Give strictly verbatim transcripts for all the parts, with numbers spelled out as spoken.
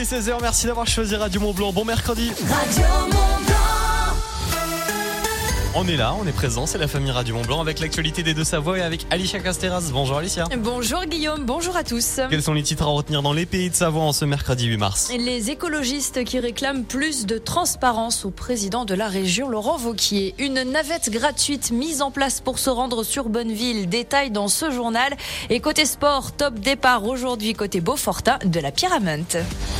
seize heures, merci d'avoir choisi Radio Mont-Blanc. Bon mercredi. Radio Mont-Blanc. On est là, on est présent, c'est la famille Radio Mont-Blanc avec l'actualité des Deux-Savoie et avec Alicia Casteras. Bonjour Alicia. Bonjour Guillaume, bonjour à tous. Quels sont les titres à retenir dans les pays de Savoie en ce mercredi huit mars? Les écologistes qui réclament plus de transparence au président de la région, Laurent Wauquiez. Une navette gratuite mise en place pour se rendre sur Bonneville. Détail dans ce journal. Et côté sport, top départ aujourd'hui côté Beaufortin de la Pyraminte.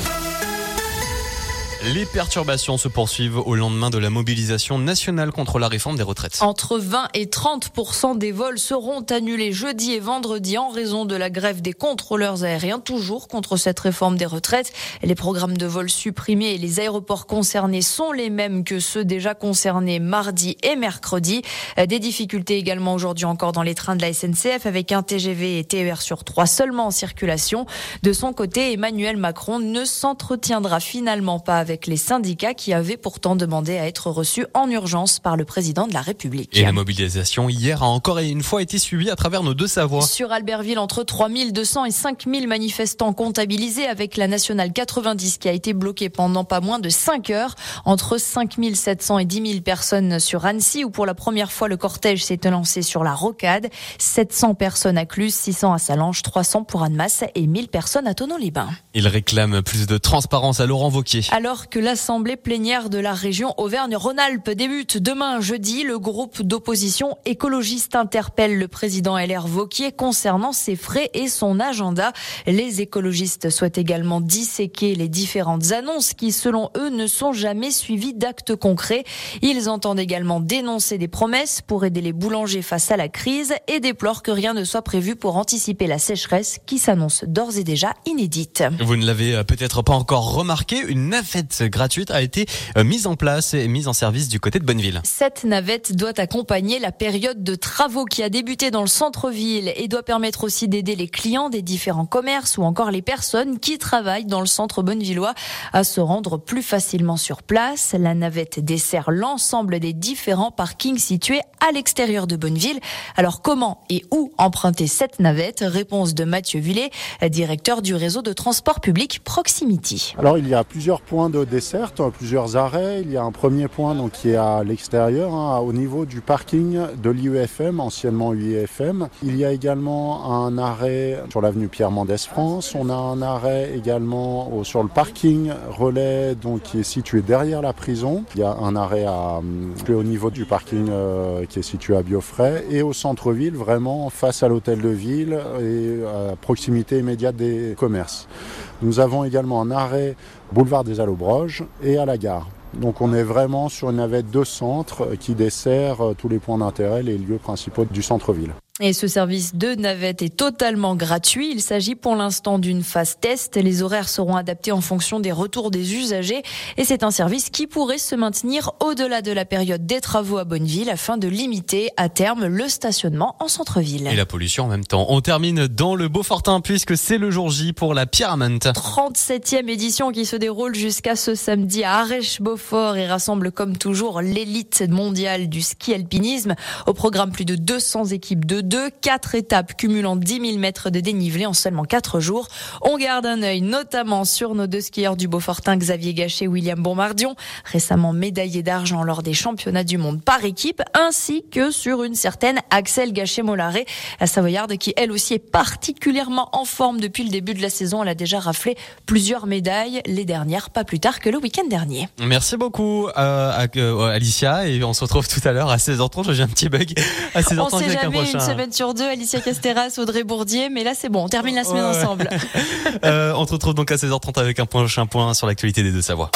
Les perturbations se poursuivent au lendemain de la mobilisation nationale contre la réforme des retraites. Entre vingt et trente pour cent des vols seront annulés jeudi et vendredi en raison de la grève des contrôleurs aériens, toujours contre cette réforme des retraites. Les programmes de vols supprimés et les aéroports concernés sont les mêmes que ceux déjà concernés mardi et mercredi. Des difficultés également aujourd'hui encore dans les trains de la S N C F avec un T G V et T E R sur trois seulement en circulation. De son côté, Emmanuel Macron ne s'entretiendra finalement pas avec les syndicats qui avaient pourtant demandé à être reçus en urgence par le président de la République. Et la mobilisation hier a encore et une fois été suivie à travers nos Deux-Savoie. Sur Albertville, entre trois mille deux cents et cinq mille manifestants comptabilisés avec la nationale quatre-vingt-dix qui a été bloquée pendant pas moins de cinq heures. Entre cinq mille sept cents et dix mille personnes sur Annecy où pour la première fois le cortège s'est lancé sur la Rocade. sept cents personnes à Cluses, six cents à Salanches, trois cents pour Annemasse et mille personnes à Thonon-les-Bains. Il réclame plus de transparence à Laurent Wauquiez. Alors que l'Assemblée plénière de la région Auvergne-Rhône-Alpes débute demain jeudi, le groupe d'opposition écologiste interpelle le président L R Wauquiez concernant ses frais et son agenda. Les écologistes souhaitent également disséquer les différentes annonces qui, selon eux, ne sont jamais suivies d'actes concrets. Ils entendent également dénoncer des promesses pour aider les boulangers face à la crise et déplorent que rien ne soit prévu pour anticiper la sécheresse qui s'annonce d'ores et déjà inédite. Vous ne l'avez peut-être pas encore remarqué, une navette gratuite a été mise en place et mise en service du côté de Bonneville. Cette navette doit accompagner la période de travaux qui a débuté dans le centre-ville et doit permettre aussi d'aider les clients des différents commerces ou encore les personnes qui travaillent dans le centre bonnevillois à se rendre plus facilement sur place. La navette dessert l'ensemble des différents parkings situés à l'extérieur de Bonneville. Alors comment et où emprunter cette navette? Réponse de Mathieu Vullet, directeur du réseau de transport public Proximity. Alors il y a plusieurs points de desserte, plusieurs arrêts. Il y a un premier point donc, qui est à l'extérieur, hein, au niveau du parking de l'I E F M, anciennement U I F M. Il y a également un arrêt sur l'avenue Pierre-Mendès-France. On a un arrêt également au, sur le parking relais donc, qui est situé derrière la prison. Il y a un arrêt à, au niveau du parking euh, qui est situé à Biofray et au centre-ville, vraiment face à l'hôtel de ville et à proximité immédiate des commerces. Nous avons également un arrêt boulevard des Allobroges et à la gare. Donc on est vraiment sur une navette de centre qui dessert tous les points d'intérêt, les lieux principaux du centre-ville. Et ce service de navette est totalement gratuit. Il s'agit pour l'instant d'une phase test. Les horaires seront adaptés en fonction des retours des usagers. Et c'est un service qui pourrait se maintenir au-delà de la période des travaux à Bonneville afin de limiter à terme le stationnement en centre-ville. Et la pollution en même temps. On termine dans le Beaufortin puisque c'est le jour J pour la Pyraminte. trente-septième édition qui se déroule jusqu'à ce samedi à Arèche-Beaufort et rassemble comme toujours l'élite mondiale du ski alpinisme. Au programme, plus de deux cents équipes de deux, quatre étapes cumulant dix mille mètres de dénivelé en seulement quatre jours. On garde un œil notamment sur nos deux skieurs du Beaufortin, Xavier Gachet et William Bombardion, récemment médaillés d'argent lors des championnats du monde par équipe, ainsi que sur une certaine Axel Gachet-Mollaret, la Savoyarde qui elle aussi est particulièrement en forme depuis le début de la saison. Elle a déjà raflé plusieurs médailles, les dernières pas plus tard que le week-end dernier. Merci beaucoup euh, à, euh, Alicia et on se retrouve tout à l'heure à seize heures trente. J'ai un petit bug à seize heures trente avec un prochain. Semaine sur deux, Alicia Casteras, Audrey Bourdier, mais là c'est bon, on termine la semaine ouais. ensemble. euh, on se retrouve donc à seize heures trente avec un prochain point sur l'actualité des Deux-Savoie.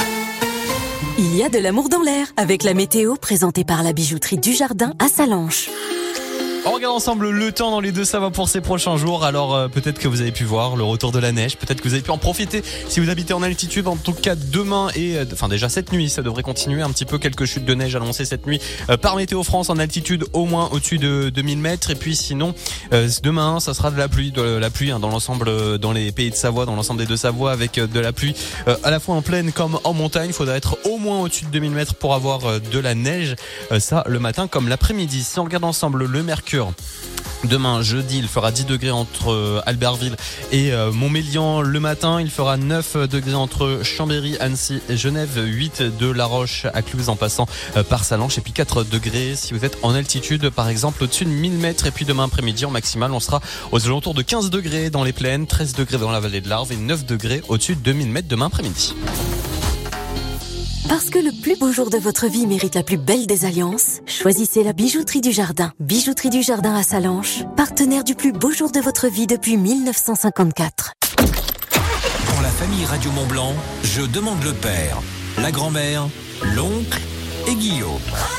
Il y a de l'amour dans l'air avec la météo présentée par la bijouterie du Jardin à Salanches. On regarde ensemble le temps dans les Deux-Savoie pour ces prochains jours. Alors euh, peut-être que vous avez pu voir le retour de la neige, peut-être que vous avez pu en profiter si vous habitez en altitude. En tout cas demain et euh, enfin déjà cette nuit, ça devrait continuer un petit peu, quelques chutes de neige annoncées cette nuit euh, par Météo France en altitude au moins au-dessus de deux mille mètres. Et puis sinon euh, demain ça sera de la pluie, de la pluie hein, dans l'ensemble, euh, dans les pays de Savoie, dans l'ensemble des Deux-Savoie avec euh, de la pluie euh, à la fois en plaine comme en montagne. Il faudra être au moins au-dessus de deux mille mètres pour avoir euh, de la neige, euh, ça le matin comme l'après-midi. Si on regarde ensemble le mercure, Demain, jeudi, il fera dix degrés entre Albertville et Montmélian. Le matin, il fera neuf degrés entre Chambéry, Annecy et Genève, huit de La Roche à Cluse en passant par Sallanches et puis quatre degrés si vous êtes en altitude, par exemple au-dessus de mille mètres. Et puis demain après-midi, en maximal, on sera aux alentours de quinze degrés dans les plaines, treize degrés dans la vallée de l'Arve et neuf degrés au-dessus de deux mille mètres demain après-midi. Parce que le plus beau jour de votre vie mérite la plus belle des alliances, choisissez la Bijouterie du Jardin. Bijouterie du Jardin à Sallanches, partenaire du plus beau jour de votre vie depuis mille neuf cent cinquante-quatre. Pour la famille Radio Mont-Blanc, je demande le père, la grand-mère, l'oncle et Guillaume.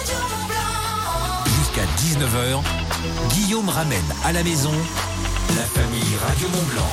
Jusqu'à dix-neuf heures, Guillaume ramène à la maison la famille Radio Mont-Blanc.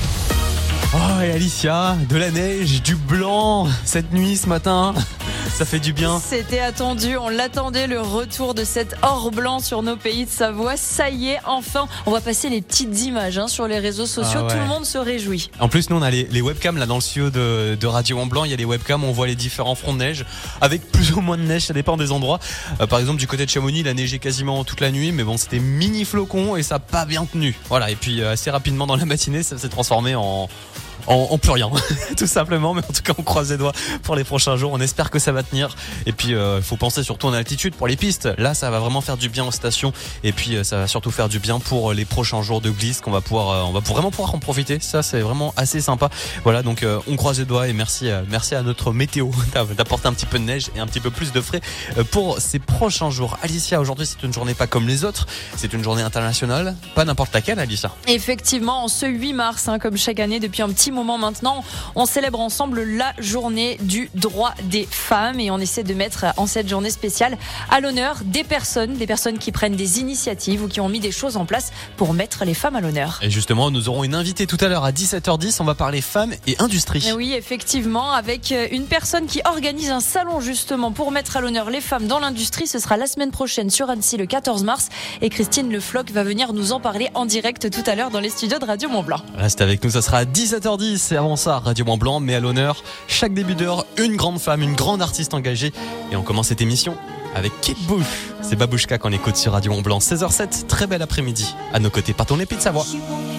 Oh, et Alicia, de la neige, du blanc, cette nuit, ce matin, ça fait du bien. C'était attendu, on l'attendait, le retour de cet or blanc sur nos pays de Savoie. Ça y est, enfin, on va passer les petites images hein, sur les réseaux sociaux, ah ouais. Tout le monde se réjouit. En plus, nous, on a les, les webcams là dans le studio de, de Radio Mont-Blanc. Il y a les webcams, on voit les différents fronts de neige, avec plus ou moins de neige, ça dépend des endroits. Euh, par exemple, du côté de Chamonix, il a neigé quasiment toute la nuit, mais bon, c'était mini flocons et ça n'a pas bien tenu. Voilà, et puis euh, assez rapidement dans la matinée, ça s'est transformé en... En, en plus rien, tout simplement. Mais en tout cas, on croise les doigts pour les prochains jours. On espère que ça va tenir. Et puis, il euh, faut penser surtout en altitude pour les pistes. Là, ça va vraiment faire du bien aux stations. Et puis, euh, ça va surtout faire du bien pour les prochains jours de glisse qu'on va pouvoir, euh, on va vraiment pouvoir en profiter. Ça, c'est vraiment assez sympa. Voilà, donc euh, on croise les doigts et merci, euh, merci à notre météo d'apporter un petit peu de neige et un petit peu plus de frais euh, pour ces prochains jours. Alicia, aujourd'hui, c'est une journée pas comme les autres. C'est une journée internationale, pas n'importe laquelle, Alicia. Effectivement, en ce huit mars, hein, comme chaque année depuis un petit moment maintenant, on célèbre ensemble la journée du droit des femmes et on essaie de mettre en cette journée spéciale à l'honneur des personnes, des personnes qui prennent des initiatives ou qui ont mis des choses en place pour mettre les femmes à l'honneur. Et justement, nous aurons une invitée tout à l'heure à dix-sept heures dix, on va parler femmes et industrie. Et oui, effectivement, avec une personne qui organise un salon justement pour mettre à l'honneur les femmes dans l'industrie. Ce sera la semaine prochaine sur Annecy le quatorze mars et Christine Le Floch va venir nous en parler en direct tout à l'heure dans les studios de Radio Mont-Blanc. Reste avec nous, ça sera à dix-sept heures dix. Et avant ça, Radio Mont-Blanc met à l'honneur chaque début d'heure une grande femme, une grande artiste engagée. Et on commence cette émission avec Kate Bush. C'est Babouchka qu'on écoute sur Radio Mont-Blanc. seize heures sept, très bel après-midi. À nos côtés, partons les Pays de Savoie.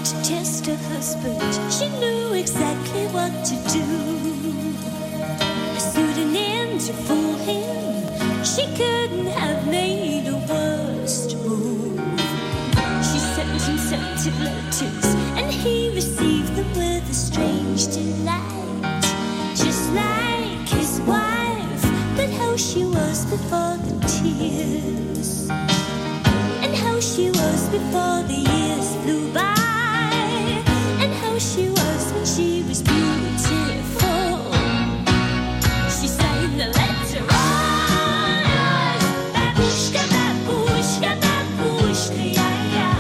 And he received them with a strange delight, just like his wife. But how she was before the tears, and how she was before the years flew by, and how she was when she was beautiful. She sang the letter on, babushka, babushka, babushka, yeah, yeah.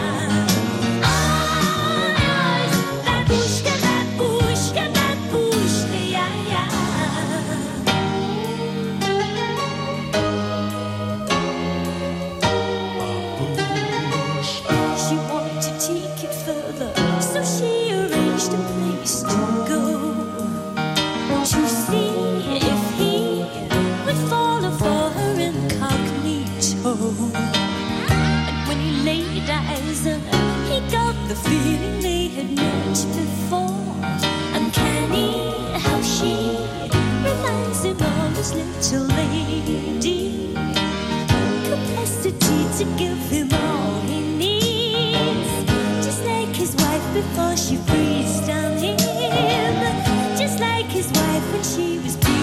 The feeling they had met before, uncanny how she reminds him of his little lady, capacity to give him all he needs, just like his wife before she breathed on him, just like his wife when she was beautiful.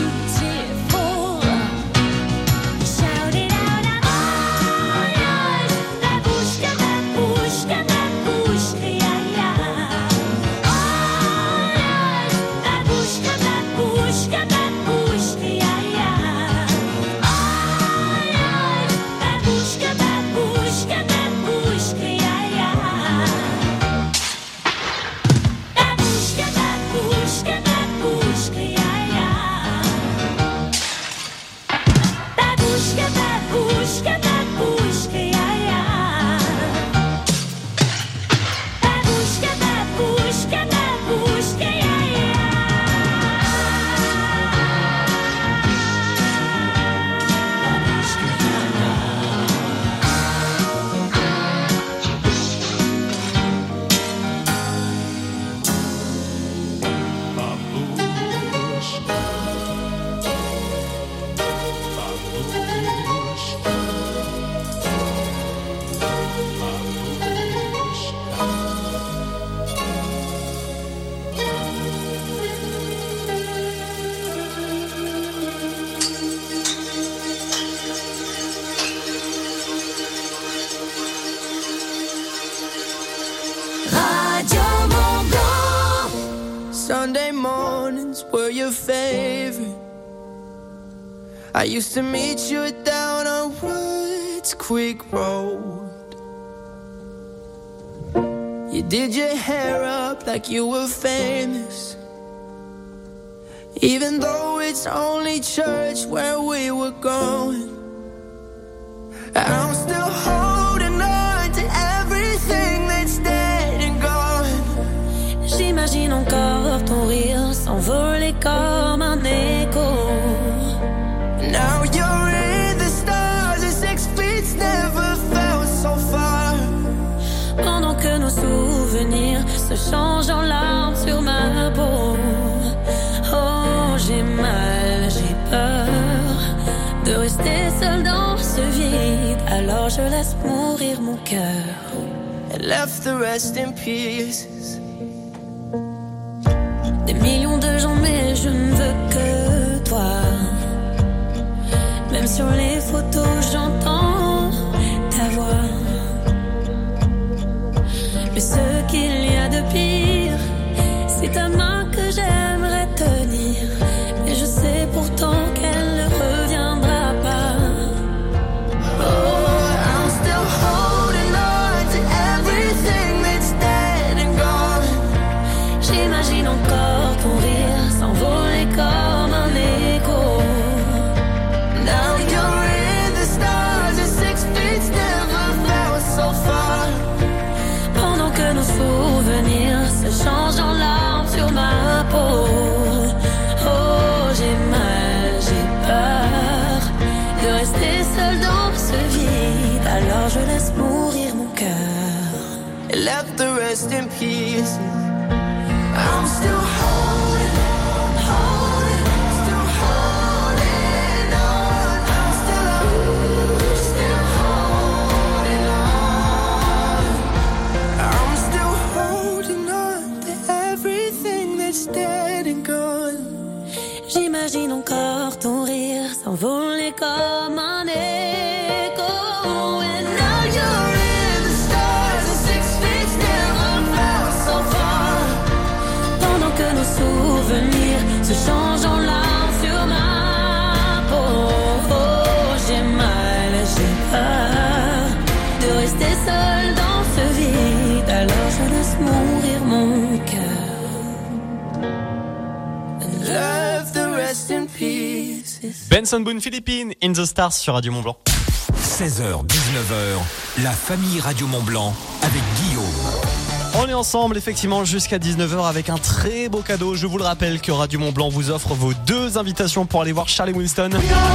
Shout it out, I'm all yours, babushka, babushka, babushka, yeah, yeah. All yours, babushka, babushka, babushka, yeah, yeah. All yours, babushka, babushka, babushka, yeah, yeah. Babushka, babushka, babushka, yeah, yeah. were your favorite. I used to meet you down on Woods Creek Road. You did your hair up like you were famous, even though it's only church where we were going. I'm still holding on to everything that's dead and gone. J'imagine encore ton rire s'envoler comme un écho. Now you're in the stars and six feet never felt so far. Pendant que nos souvenirs se changent en larmes sur ma peau. Oh, j'ai mal, j'ai peur de rester seule dans ce vide. Alors je laisse mourir mon cœur. And left the rest in pieces. Des millions de gens mais je ne veux que toi. Même sur les photos j'entends ta voix. Mais ce qu'il y a de pire, c'est ta main que j'aimerais tenir. Mais je sais pourtant qu'elle ne reviendra pas. Oh, I'm still holding on to everything that's dead and gone. J'imagine encore ton rire s'envoler comme un écho. Now you're in the stars and six feet never felt so far. Pendant que nos souvenirs se changent en larmes sur ma peau. Oh, j'ai mal, j'ai peur de rester seule dans ce vide. Alors je laisse mourir mon cœur. And left the rest in pieces. I'm still holding on, holding, still holding on. I'm still, still holding on. I'm still holding on to everything that's dead and gone. J'imagine encore ton rire s'envoler comme un écho. And now you're in the stars and six feet never felt so far. Pendant que nos souvenirs se changent en larmes sur ma peau. Oh, j'ai mal, j'ai peur de rester seule dans ce vide. Alors je laisse mourir mon cœur. Left the rest in pieces. Benson Boone Philippines, In the Stars sur Radio Mont-Blanc. seize heures dix-neuf heures, la famille Radio Mont-Blanc avec Guillaume. On est ensemble effectivement jusqu'à dix-neuf heures avec un très beau cadeau. Je vous le rappelle que Radio Mont-Blanc vous offre vos deux invitations pour aller voir Charlie Winston.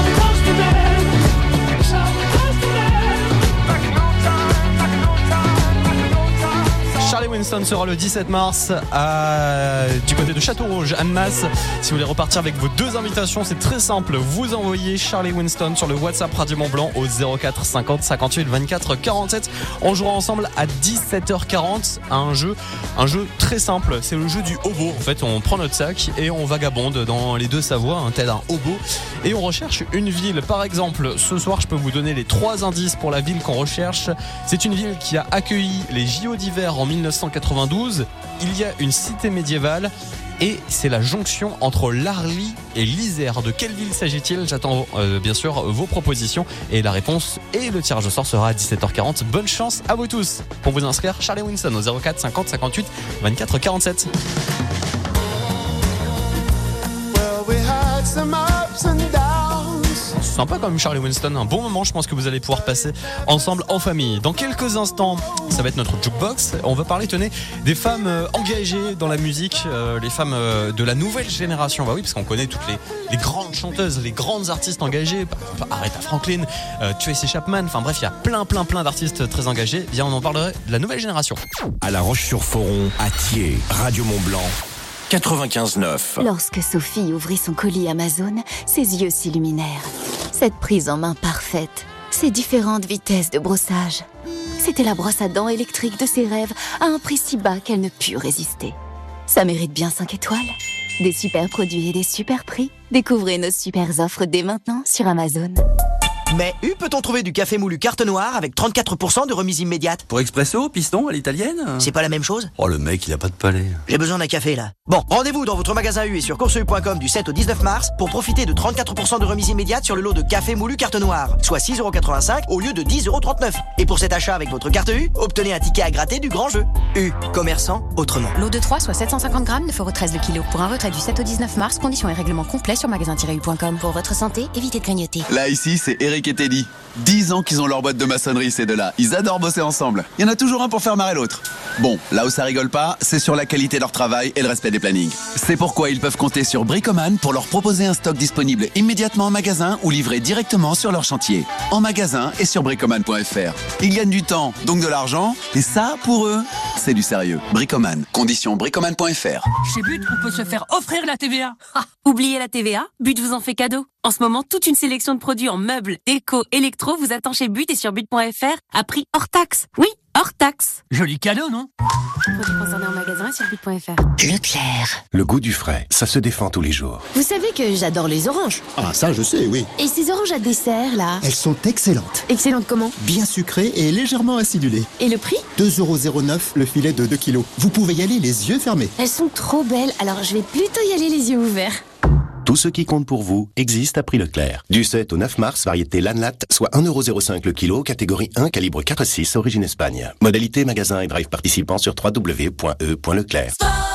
Charlie Winston sera le dix-sept mars à... du côté de Château-Rouge, Annemasse. Si vous voulez repartir avec vos deux invitations, c'est très simple. Vous envoyez Charlie Winston sur le WhatsApp Radio Mont-Blanc au zéro quatre cinquante cinquante-huit vingt-quatre quarante-sept. On jouera ensemble à dix-sept heures quarante à un jeu, un jeu très simple. C'est le jeu du hobo. En fait, on prend notre sac et on vagabonde dans les deux Savoies, hein, tel un hobo, et on recherche une ville. Par exemple, ce soir, je peux vous donner les trois indices pour la ville qu'on recherche. C'est une ville qui a accueilli les J O d'hiver en mille neuf cent quatre-vingt-douze. Il y a une cité médiévale et c'est la jonction entre l'Arly et l'Isère. De quelle ville s'agit-il? J'attends euh, bien sûr vos propositions et la réponse et le tirage au sort sera à dix-sept heures quarante. Bonne chance à vous tous. Pour vous inscrire, Charlie Winston au zéro quatre cinquante cinquante-huit vingt-quatre quarante-sept. Well, we had some ups and downs. Sympa quand même Charlie Winston, un bon moment, je pense que vous allez pouvoir passer ensemble en famille. Dans quelques instants, ça va être notre jukebox. On va parler, tenez, des femmes euh, engagées dans la musique, euh, les femmes euh, de la nouvelle génération. Bah oui, parce qu'on connaît toutes les, les grandes chanteuses, les grandes artistes engagées. Par exemple, Aretha Franklin, euh, Tracy Chapman. Enfin bref, il y a plein, plein, plein d'artistes très engagés. Bien, on en parlerait de la nouvelle génération. À La Roche-sur-Foron, à Thiers, Radio Mont-Blanc, quatre-vingt-quinze neuf. Lorsque Sophie ouvrit son colis Amazon, ses yeux s'illuminèrent. Cette prise en main parfaite, ces différentes vitesses de brossage. C'était la brosse à dents électrique de ses rêves à un prix si bas qu'elle ne put résister. Ça mérite bien cinq étoiles. Des super produits et des super prix. Découvrez nos super offres dès maintenant sur Amazon. Mais où peut-on trouver du café moulu carte noire avec trente-quatre pour cent de remise immédiate? Pour expresso, piston, à l'italienne? C'est pas la même chose? Oh, le mec, il a pas de palais. J'ai besoin d'un café, là. Bon, rendez-vous dans votre magasin U et sur course u point com du sept au dix-neuf mars pour profiter de trente-quatre pour cent de remise immédiate sur le lot de café moulu carte noire, soit six euros quatre-vingt-cinq au lieu de dix euros trente-neuf. Et pour cet achat avec votre carte U, obtenez un ticket à gratter du grand jeu. U, commerçant autrement. Lot de trois, soit sept cent cinquante grammes, neuf euros treize le kilo. Pour un retrait du sept au dix-neuf mars, conditions et règlements complets sur magasin tiret u point com. Pour votre santé, évitez de grignoter. Là, ici, c'est Eric et Teddy. dix ans qu'ils ont leur boîte de maçonnerie, ces deux-là. Ils adorent bosser ensemble. Il y en a toujours un pour faire marrer l'autre. Bon, là où ça rigole pas, c'est sur la qualité de leur travail et le respect des plannings. C'est pourquoi ils peuvent compter sur Bricoman pour leur proposer un stock disponible immédiatement en magasin ou livré directement sur leur chantier. En magasin et sur bricoman point f r. Ils gagnent du temps, donc de l'argent, et ça, pour eux, c'est du sérieux. Bricoman. Conditions bricoman point f r. Chez But, on peut se faire offrir la T V A. Ah, oubliez la T V A, But vous en fait cadeau. En ce moment, toute une sélection de produits en meubles, déco, électro vous attend chez But et sur but point f r à prix hors taxe. Oui, hors taxe. Joli cadeau, non? Produits concernés en magasin et sur but point f r. Leclerc. Le goût du frais, ça se défend tous les jours. Vous savez que j'adore les oranges. Ah, ça je sais, oui. Et ces oranges à dessert, là? Elles sont excellentes. Excellentes comment? Bien sucrées et légèrement acidulées. Et le prix? deux euros zéro neuf le filet de deux kilos. Vous pouvez y aller les yeux fermés. Elles sont trop belles, alors je vais plutôt y aller les yeux ouverts. Tout ce qui compte pour vous existe à prix Leclerc. Du sept au neuf mars, variété Lanlat, soit un euro zéro cinq le kilo, catégorie un, calibre quatre six, origine Espagne. Modalité magasin et drive participant sur w w w point e point leclerc.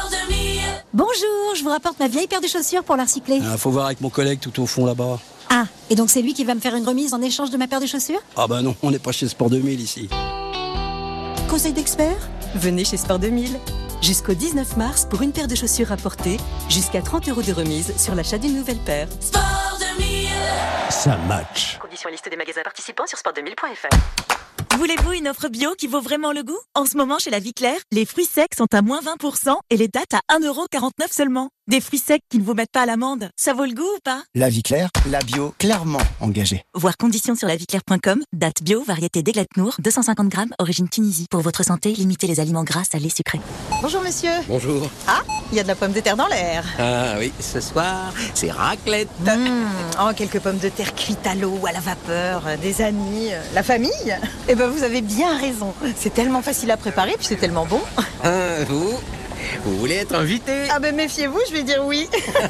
Bonjour, je vous rapporte ma vieille paire de chaussures pour la recycler. Ah, faut voir avec mon collègue tout au fond là-bas. Ah, et donc c'est lui qui va me faire une remise en échange de ma paire de chaussures? Ah bah non, on n'est pas chez Sport deux mille ici. Conseil d'expert? Venez chez Sport deux mille. Jusqu'au dix-neuf mars, pour une paire de chaussures rapportée, jusqu'à trente euros de remise sur l'achat d'une nouvelle paire. Sport deux mille. Ça match. Conditions et liste des magasins participants sur sport deux mille point f r. Voulez-vous une offre bio qui vaut vraiment le goût? En ce moment, chez La Vie Claire, les fruits secs sont à moins vingt pour cent et les dattes à un euro quarante-neuf seulement. Des fruits secs qui ne vous mettent pas à l'amende. Ça vaut le goût ou pas? La Vie Claire, la bio clairement engagée. Voir conditions sur la vie claire point com. Date bio, variété d'Eglatnour, deux cent cinquante grammes, origine Tunisie. Pour votre santé, limitez les aliments gras, salés, sucrés. Bonjour monsieur. Bonjour. Ah, il y a de la pomme de terre dans l'air. Ah oui, ce soir, c'est raclette. Mmh. Oh, quelques pommes de terre cuites à l'eau, à la vapeur, euh, des amis, euh, la famille. Eh ben vous avez bien raison. C'est tellement facile à préparer, puis c'est tellement bon. Ah, vous Vous voulez être invité? Ah ben méfiez-vous, je vais dire oui.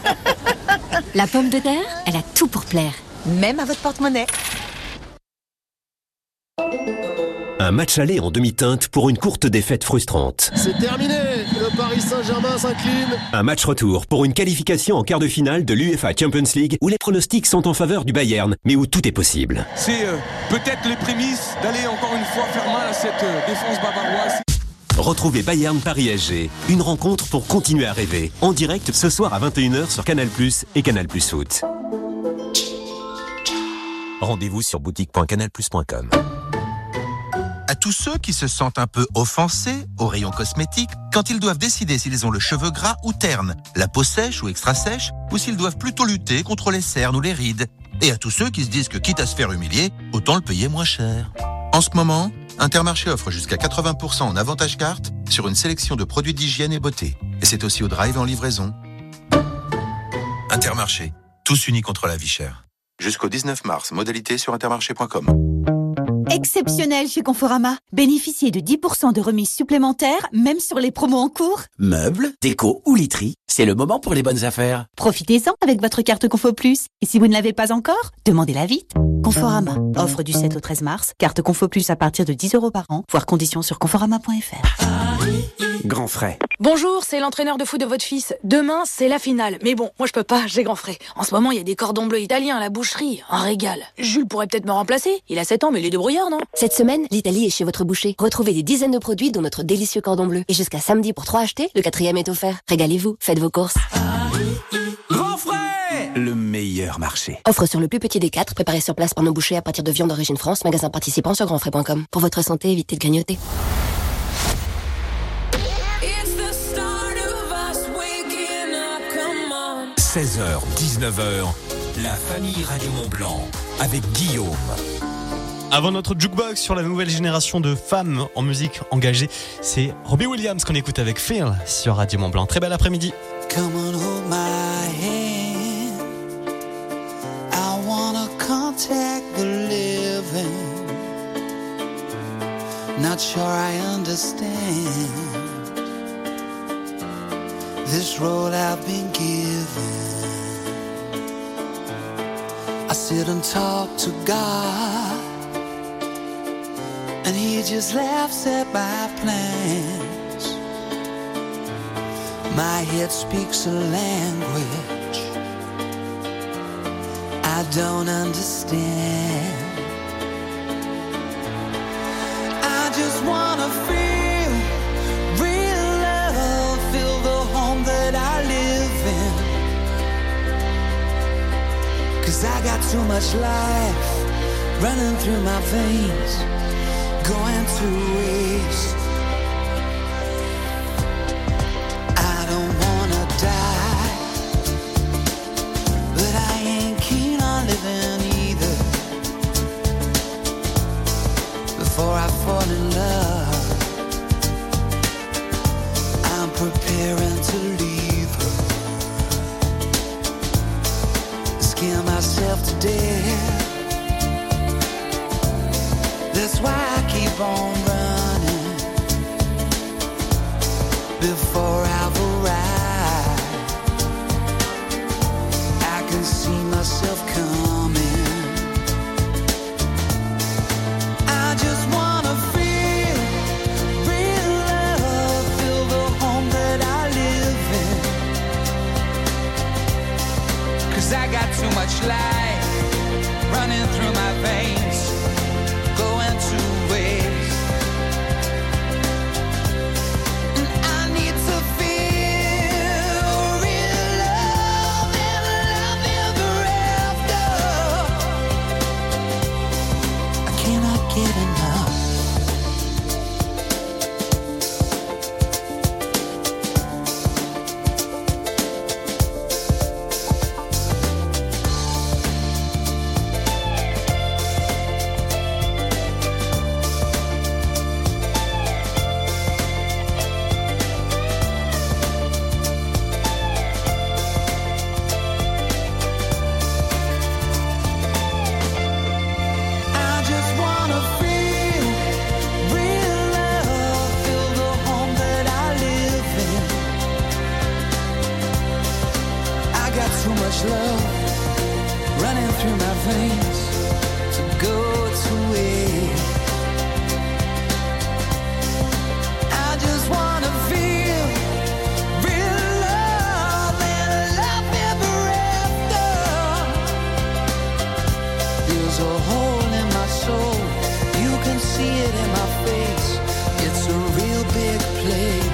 La pomme de terre, elle a tout pour plaire. Même à votre porte-monnaie. Un match aller en demi-teinte pour une courte défaite frustrante. C'est terminé. Le Paris Saint-Germain s'incline. Un match retour pour une qualification en quart de finale de l'UEFA Champions League où les pronostics sont en faveur du Bayern, mais où tout est possible. C'est euh, peut-être les prémices d'aller encore une fois faire mal à cette euh, défense bavaroise. Retrouvez Bayern Paris S G, une rencontre pour continuer à rêver. En direct ce soir à vingt et une heures sur Canal plus, et Canal plus Foot. Rendez-vous sur boutique point canal plus point com. À tous ceux qui se sentent un peu offensés au rayon cosmétique quand ils doivent décider s'ils ont le cheveu gras ou terne, la peau sèche ou extra sèche, ou s'ils doivent plutôt lutter contre les cernes ou les rides. Et à tous ceux qui se disent que quitte à se faire humilier, autant le payer moins cher. En ce moment, Intermarché offre jusqu'à quatre-vingts pour cent en avantage carte sur une sélection de produits d'hygiène et beauté. Et c'est aussi au drive et en livraison. Intermarché, tous unis contre la vie chère. Jusqu'au dix-neuf mars, modalité sur intermarché point com. Exceptionnel chez Conforama. Bénéficiez de dix pour cent de remise supplémentaire, même sur les promos en cours. Meubles, déco ou literie, c'est le moment pour les bonnes affaires. Profitez-en avec votre carte Confo Plus. Et si vous ne l'avez pas encore, demandez-la vite. Conforama. Offre du sept au treize mars. Carte Confo Plus à partir de dix euros par an. Voir conditions sur conforama point f r. Grand frais. Bonjour, c'est l'entraîneur de foot de votre fils. Demain, c'est la finale. Mais bon, moi je peux pas, j'ai grand frais. En ce moment, il y a des cordons bleus italiens à la boucherie. Un régal. Jules pourrait peut-être me remplacer. Il a sept ans, mais il est débrouillard, non? Cette semaine, l'Italie est chez votre boucher. Retrouvez des dizaines de produits dont notre délicieux cordon bleu. Et jusqu'à samedi pour trois achetés, le quatrième est offert. Régalez-vous, faites vos courses. Grand frais, le meilleur marché. Offre sur le plus petit des quatre, préparé sur place par nos bouchers à partir de viande d'origine France, magasin participant sur grand frais point com. Pour votre santé, évitez de grignoter. seize heures, dix-neuf heures, la famille Radio Mont-Blanc avec Guillaume. Avant notre jukebox sur la nouvelle génération de femmes en musique engagée, c'est Robbie Williams qu'on écoute avec Phil sur Radio Mont-Blanc. Très bel après-midi. Come on, hold my hand. I wanna come contact the living. Not sure I understand this role I've been given. I sit and talk to God, and He just laughs at my plans. My head speaks a language I don't understand. I just wanna feel real love, feel the home that I live in. 'Cause I got too much life running through my veins, going to waste. I don't wanna die, but I ain't keen on living either. Before I fall in love, I'm preparing to leave her. Scare myself to death. That's why I keep on running before I've arrived. I can see myself coming. I just wanna feel real love, feel the home that I live in. 'Cause I got too much life running through my veins, going to waste. And I need to feel real love and love ever after. I cannot get enough. I just wanna feel real love, feel the home that I live in. I got too much love running through my veins to go to waste. I just wanna feel real love and love ever after. There's a hole in my soul, you can see it in my face. It's a real big place.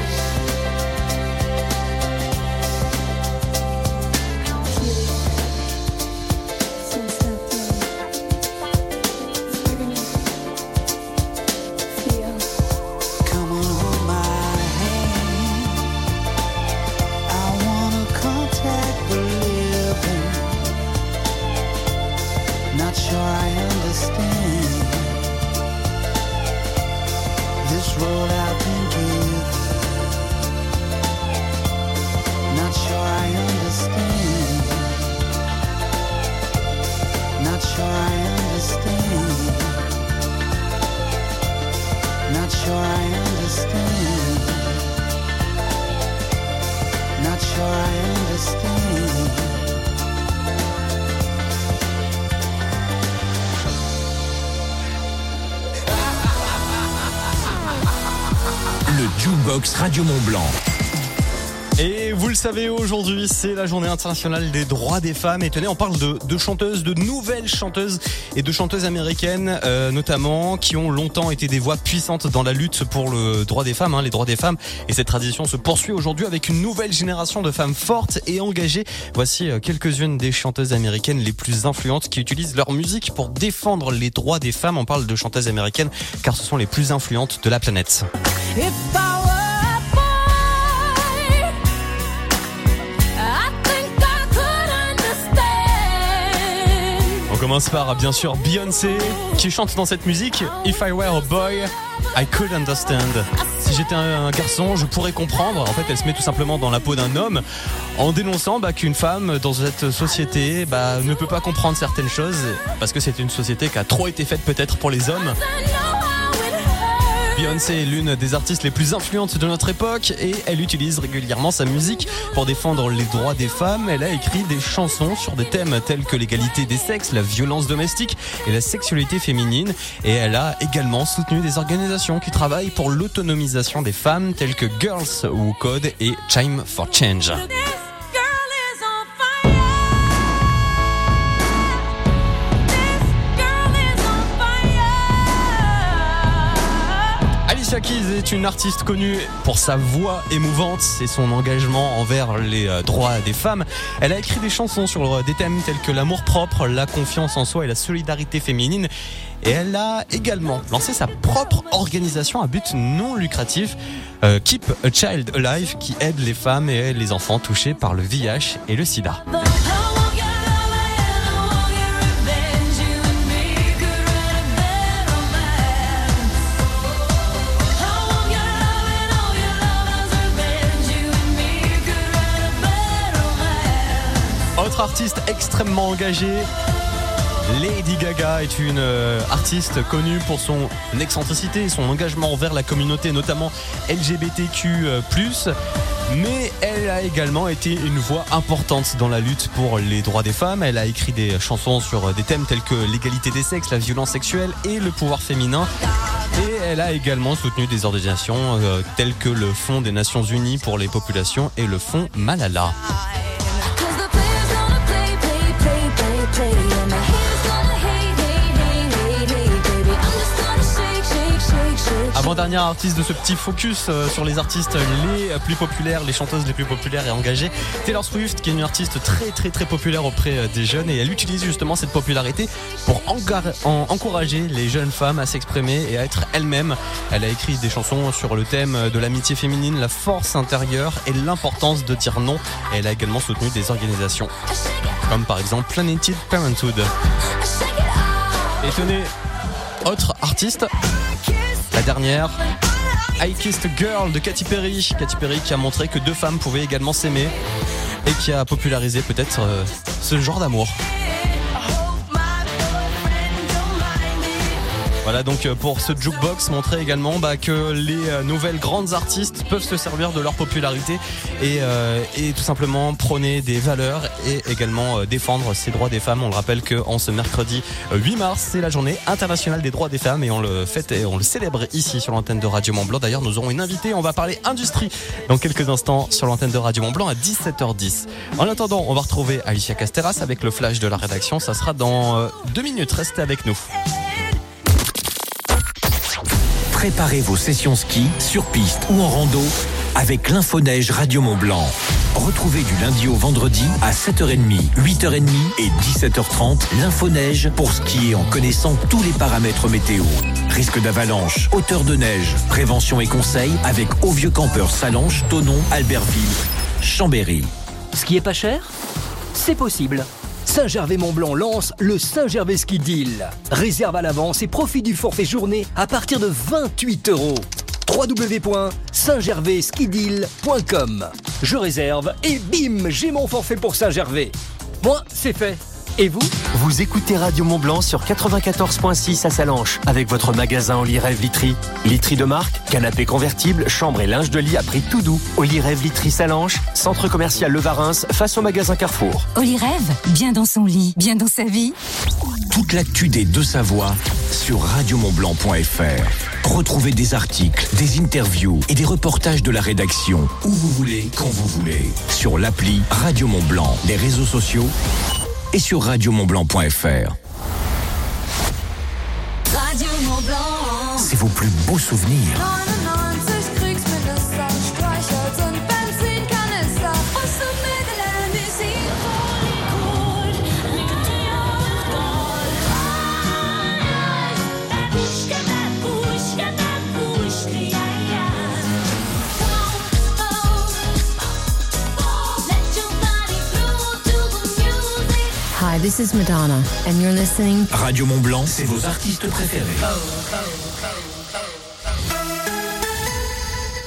Come on, hold my hand. I wanna contact the living. Not sure I understand this road I've been given. Not sure I understand. Not sure I understand. Not sure I understand. Not sure I understand. Le Jukebox Radio Mont-Blanc. Et vous le savez, aujourd'hui, c'est la journée internationale des droits des femmes. Et tenez, on parle de, de chanteuses, de nouvelles chanteuses et de chanteuses américaines, euh, notamment, qui ont longtemps été des voix puissantes dans la lutte pour le droit des femmes, hein, les droits des femmes. Et cette tradition se poursuit aujourd'hui avec une nouvelle génération de femmes fortes et engagées. Voici quelques-unes des chanteuses américaines les plus influentes qui utilisent leur musique pour défendre les droits des femmes. On parle de chanteuses américaines car ce sont les plus influentes de la planète. If I were a boy, I think I could understand. On commence par, bien sûr, Beyoncé qui chante dans cette musique If I Were a Boy, I Could Understand. Si j'étais un, un garçon, je pourrais comprendre. En fait, elle se met tout simplement dans la peau d'un homme en dénonçant bah, qu'une femme dans cette société bah, ne peut pas comprendre certaines choses parce que c'est une société qui a trop été faite peut-être pour les hommes. Beyoncé est l'une des artistes les plus influentes de notre époque et elle utilise régulièrement sa musique pour défendre les droits des femmes. Elle a écrit des chansons sur des thèmes tels que l'égalité des sexes, la violence domestique et la sexualité féminine. Et elle a également soutenu des organisations qui travaillent pour l'autonomisation des femmes telles que Girls Who Code et Time for Change. Alicia Keys est une artiste connue pour sa voix émouvante et son engagement envers les droits des femmes. Elle a écrit des chansons sur des thèmes tels que l'amour-propre, la confiance en soi et la solidarité féminine. Et elle a également lancé sa propre organisation à but non lucratif, euh, Keep a Child Alive, qui aide les femmes et les enfants touchés par le V I H et le sida. Autre artiste extrêmement engagée, Lady Gaga est une euh, artiste connue pour son excentricité et son engagement envers la communauté, notamment L G B T Q plus, mais elle a également été une voix importante dans la lutte pour les droits des femmes. Elle a écrit des chansons sur des thèmes tels que l'égalité des sexes, la violence sexuelle et le pouvoir féminin. Et elle a également soutenu des organisations euh, telles que le Fonds des Nations Unies pour les populations et le Fonds Malala. Avant-dernière artiste de ce petit focus euh, sur les artistes les plus populaires, les chanteuses les plus populaires et engagées, Taylor Swift, qui est une artiste très très très populaire auprès des jeunes, et elle utilise justement cette popularité pour engar- en- encourager les jeunes femmes à s'exprimer et à être elles-mêmes. Elle a écrit des chansons sur le thème de l'amitié féminine, la force intérieure et l'importance de dire non. Et elle a également soutenu des organisations comme par exemple Planeted Parenthood. Et tenez, autre artiste, la dernière, I Kissed a Girl de Katy Perry. Katy Perry qui a montré que deux femmes pouvaient également s'aimer et qui a popularisé peut-être euh, ce genre d'amour. Voilà donc pour ce jukebox, montrer également bah, que les nouvelles grandes artistes peuvent se servir de leur popularité et, euh, et tout simplement prôner des valeurs et également euh, défendre ces droits des femmes. On le rappelle qu'en ce mercredi huit mars, c'est la journée internationale des droits des femmes et on le fête et on le célèbre ici sur l'antenne de Radio Mont-Blanc. D'ailleurs, nous aurons une invitée, on va parler industrie dans quelques instants sur l'antenne de Radio Mont-Blanc à dix-sept heures dix. En attendant, on va retrouver Alicia Casteras avec le flash de la rédaction. Ça sera dans euh, deux minutes. Restez avec nous. Préparez vos sessions ski, sur piste ou en rando avec l'Infoneige Radio Mont-Blanc. Retrouvez du lundi au vendredi à sept heures trente, huit heures trente et dix-sept heures trente l'Infoneige pour skier en connaissant tous les paramètres météo. Risque d'avalanche, hauteur de neige, prévention et conseils avec Au Vieux Campeur Salanches, Thonon, Albertville, Chambéry. Skier pas cher ? C'est possible. Saint-Gervais-Mont-Blanc lance le Saint-Gervais Ski Deal. Réserve à l'avance et profite du forfait journée à partir de vingt-huit euros. w w w point saint gervais ski deal point com. Je réserve et bim, j'ai mon forfait pour Saint-Gervais. Moi, c'est fait. Et vous ? Vous écoutez Radio Mont-Blanc sur quatre-vingt-quatorze virgule six à Salanches avec votre magasin Olyrève Literie. Literie de marque, canapé convertible, chambre et linge de lit à prix tout doux. Olyrève Literie Salanches, centre commercial Le Varins face au magasin Carrefour. Olyrève, bien dans son lit, bien dans sa vie. Toute l'actu des Deux-Savoie sur radio mont blanc point f r. Retrouvez des articles, des interviews et des reportages de la rédaction où vous voulez, quand vous voulez. Sur l'appli Radio Mont-Blanc, les réseaux sociaux et sur radio mont blanc point f r. Radio Mont-Blanc. C'est vos plus beaux souvenirs. Hi, this is Madonna, and you're listening. Radio Mont-Blanc, c'est vos artistes préférés.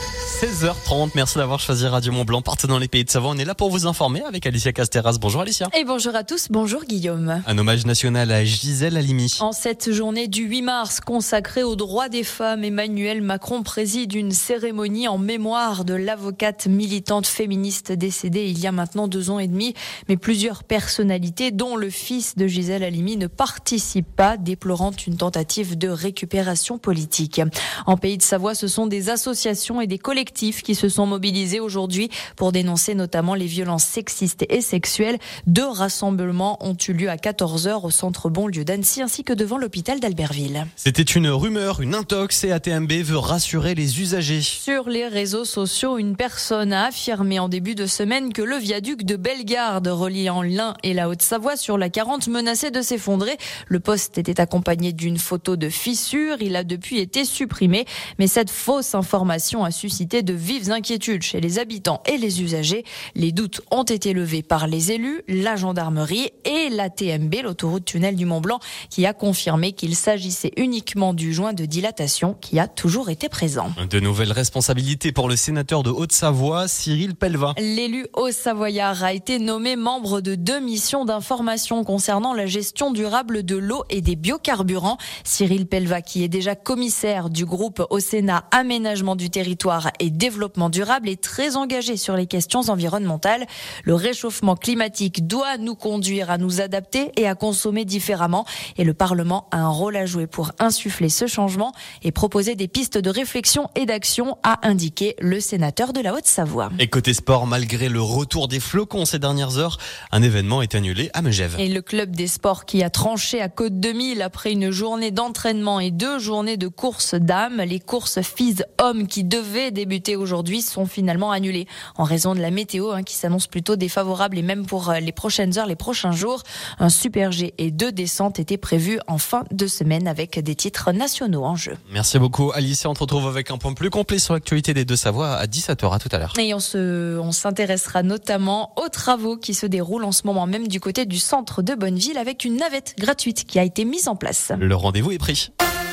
seize heures trente, merci d'avoir choisi Radio Mont-Blanc. Partez dans les pays de Savoie, on est là pour vous informer avec Alicia Casteras. Bonjour Alicia. Et bonjour à tous, bonjour Guillaume. Un hommage national à Gisèle Halimi. En cette journée du huit mars consacrée aux droits des femmes, Emmanuel Macron préside une cérémonie en mémoire de l'avocate militante féministe décédée il y a maintenant deux ans et demi. Mais plusieurs personnalités, dont le fils de Gisèle Halimi, ne participent pas, déplorant une tentative de récupération politique. En Pays de Savoie, ce sont des associations et des collectifs qui se sont mobilisés aujourd'hui pour dénoncer notamment les violences sexistes et sexuelles. Deux rassemblements ont eu lieu à quatorze heures au centre Bonlieu d'Annecy ainsi que devant l'hôpital d'Albertville. C'était une rumeur, une intox, et A T M B veut rassurer les usagers. Sur les réseaux sociaux, une personne a affirmé en début de semaine que le viaduc de Bellegarde reliant l'Ain et la Haute-Savoie sur la quarante menaçait de s'effondrer. Le post était accompagné d'une photo de fissure. Il a depuis été supprimé, mais cette fausse information a suscité de vives inquiétudes chez les habitants et les usagers. Les doutes ont été levés par les élus, la gendarmerie et l'A T M B, l'autoroute tunnel du Mont-Blanc, qui a confirmé qu'il s'agissait uniquement du joint de dilatation qui a toujours été présent. De nouvelles responsabilités pour le sénateur de Haute-Savoie, Cyril Pellevat. L'élu haut-savoyard a été nommé membre de deux missions d'information concernant la gestion durable de l'eau et des biocarburants. Cyril Pellevat, qui est déjà commissaire du groupe au Sénat Aménagement du territoire et développement durable, est très engagé sur les questions environnementales. Le réchauffement climatique doit nous conduire à nous adapter et à consommer différemment. Et le Parlement a un rôle à jouer pour insuffler ce changement et proposer des pistes de réflexion et d'action, a indiqué le sénateur de la Haute-Savoie. Et côté sport, malgré le retour des flocons ces dernières heures, un événement est annulé à Megève. Et le club des sports qui a tranché à Côte de Mille après une journée d'entraînement et deux journées de course dames. Les courses filles-hommes qui devaient débuter aujourd'hui sont finalement annulées en raison de la météo hein, qui s'annonce plutôt défavorable et même pour les prochaines heures, les prochains jours. Un super G et deux descentes étaient prévus en fin de semaine avec des titres nationaux en jeu. Merci beaucoup Alicia, on te retrouve avec un point plus complet sur l'actualité des Deux-Savoie à dix-sept heures. À tout à l'heure. Et on se, on s'intéressera notamment aux travaux qui se déroulent en ce moment même du côté du centre de Bonneville avec une navette gratuite qui a été mise en place. Le rendez-vous est pris.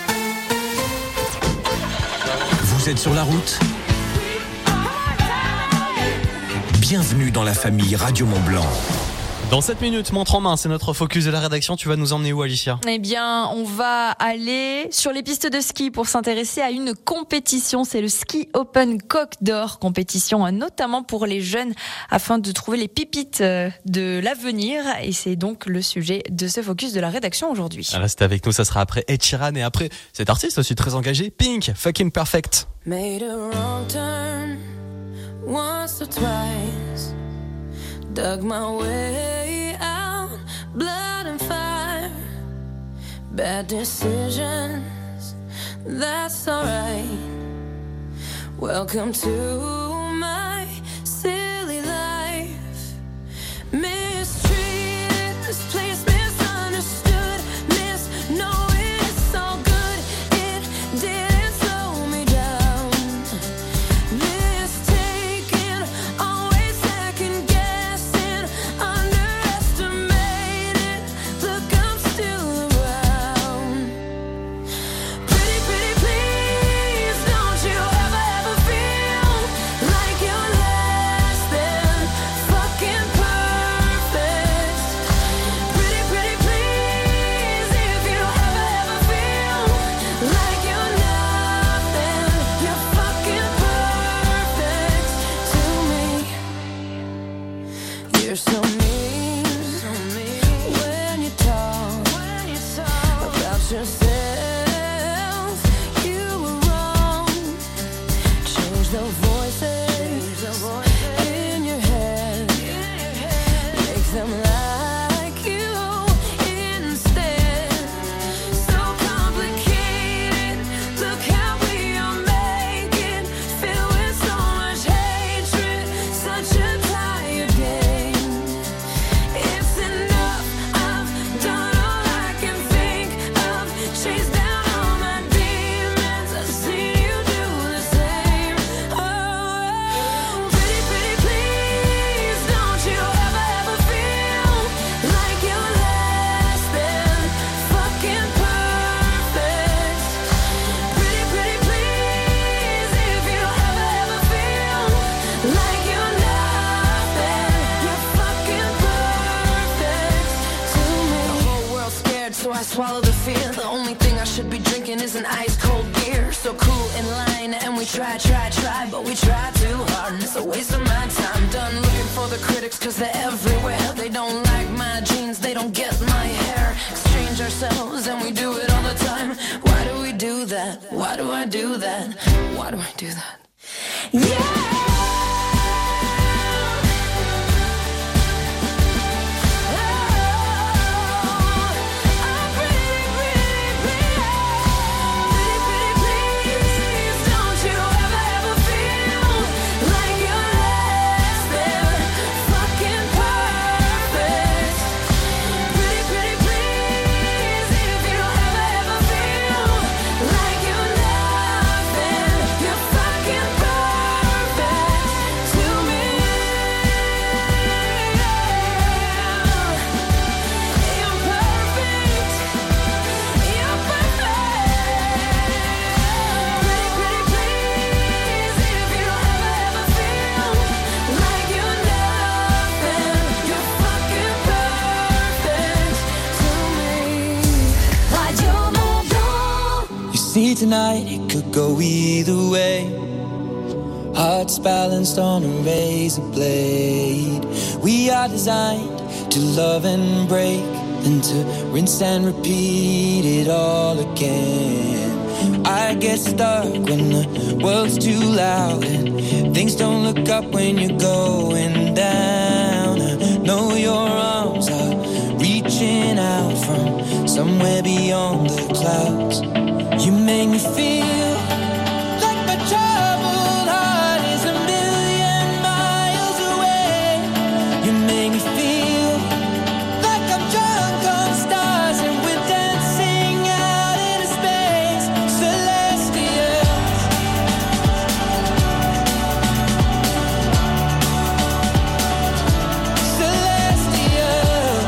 Vous êtes sur la route ? Bienvenue dans la famille Radio Mont-Blanc. Dans sept minutes, montre en main, c'est notre focus de la rédaction. Tu vas nous emmener où, Alicia ? Eh bien, on va aller sur les pistes de ski pour s'intéresser à une compétition. C'est le Ski Open Coq d'Or, compétition notamment pour les jeunes afin de trouver les pépites de l'avenir. Et c'est donc le sujet de ce focus de la rédaction aujourd'hui. Restez avec nous, ça sera après Ed Sheeran et après cet artiste aussi très engagé, Pink, Fucking Perfect. Made a wrong turn once or twice. Dug my way out, blood and fire. Bad decisions, that's alright. Welcome to my silly life. Mistreated, this place misunderstood. Misknowing it's all good, it didn't slow me down. Mistaken, always second guessing, underestimated. Look, I'm still around. Pretty, pretty please, don't you ever, ever feel like you're less than fucking perfect. Pretty, pretty please, if you ever, ever feel like you're nothing, you're fucking perfect to me. You're so mean, when you talk about yourself. You were wrong. Change the voices in your head. Make them like you instead. So complicated. Look how we are making. Filled with so much hatred. Such a tired game. It's enough. I've done all I can think of. Chase down all my demons. I've seen you do the same. Oh, pretty, pretty please, don't you ever, ever feel like you're less than fucking perfect. Pretty, pretty please, if you ever, ever feel swallow the fear. The only thing I should be drinking is an ice cold beer. So cool in line, and we try, try, try, but we try too hard, and it's a waste of my time. Done looking for the critics, cause they're everywhere. They don't like my jeans, they don't get my hair. Exchange ourselves, and we do it all the time. Why do we do that? Why do I do that? Why do I do that? Yeah! See, tonight it could go either way. Hearts balanced on a razor blade. We are designed to love and break, then to rinse and repeat it all again. I get stuck when the world's too loud and things don't look up when you're going down. I know your arms are reaching out from somewhere beyond the clouds. You make me feel like my troubled heart is a million miles away. You make me feel like I'm drunk on stars and we're dancing out into space, celestial. Celestial.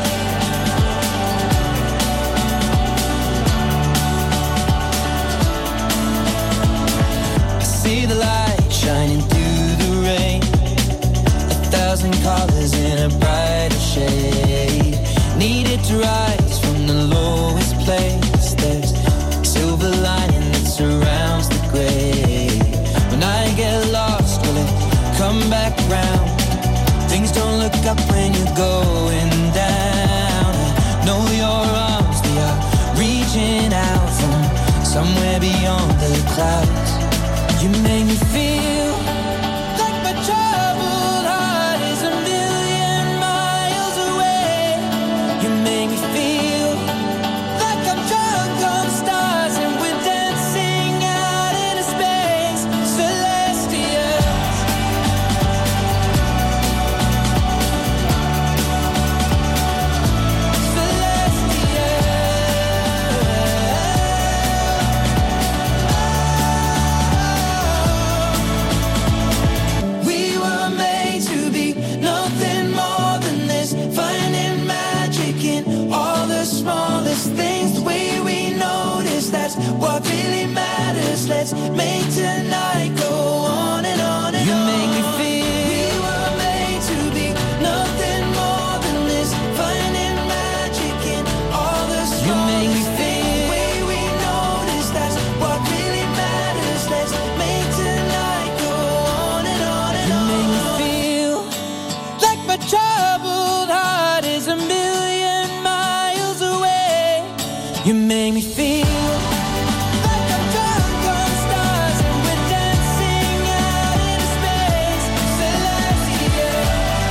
See the light shining through the rain, a thousand colors in a brighter shade. Needed to rise from the lowest place. There's silver lining that surrounds the gray. When I get lost, will it come back round? Things don't look up when you're going down. I know your arms, they are reaching out from somewhere beyond the clouds. You make me feel like my troubled heart is a million miles away. You make me feel like I'm drunk on stars and we're dancing out into space, celestial. We were made to be nothing more than this, finding magic in all the smallest things. The way we notice, that's what really matters. Let's make tonight go on and on and on. You make me feel we were made to be nothing more than this, finding magic in all the smallest things. You make me feel the way we notice, that's what really matters. Let's make tonight go on and on and on. You make me feel like my troubled heart is a million miles away. You make me feel like I'm drunk on stars and we're dancing out into space, celestial.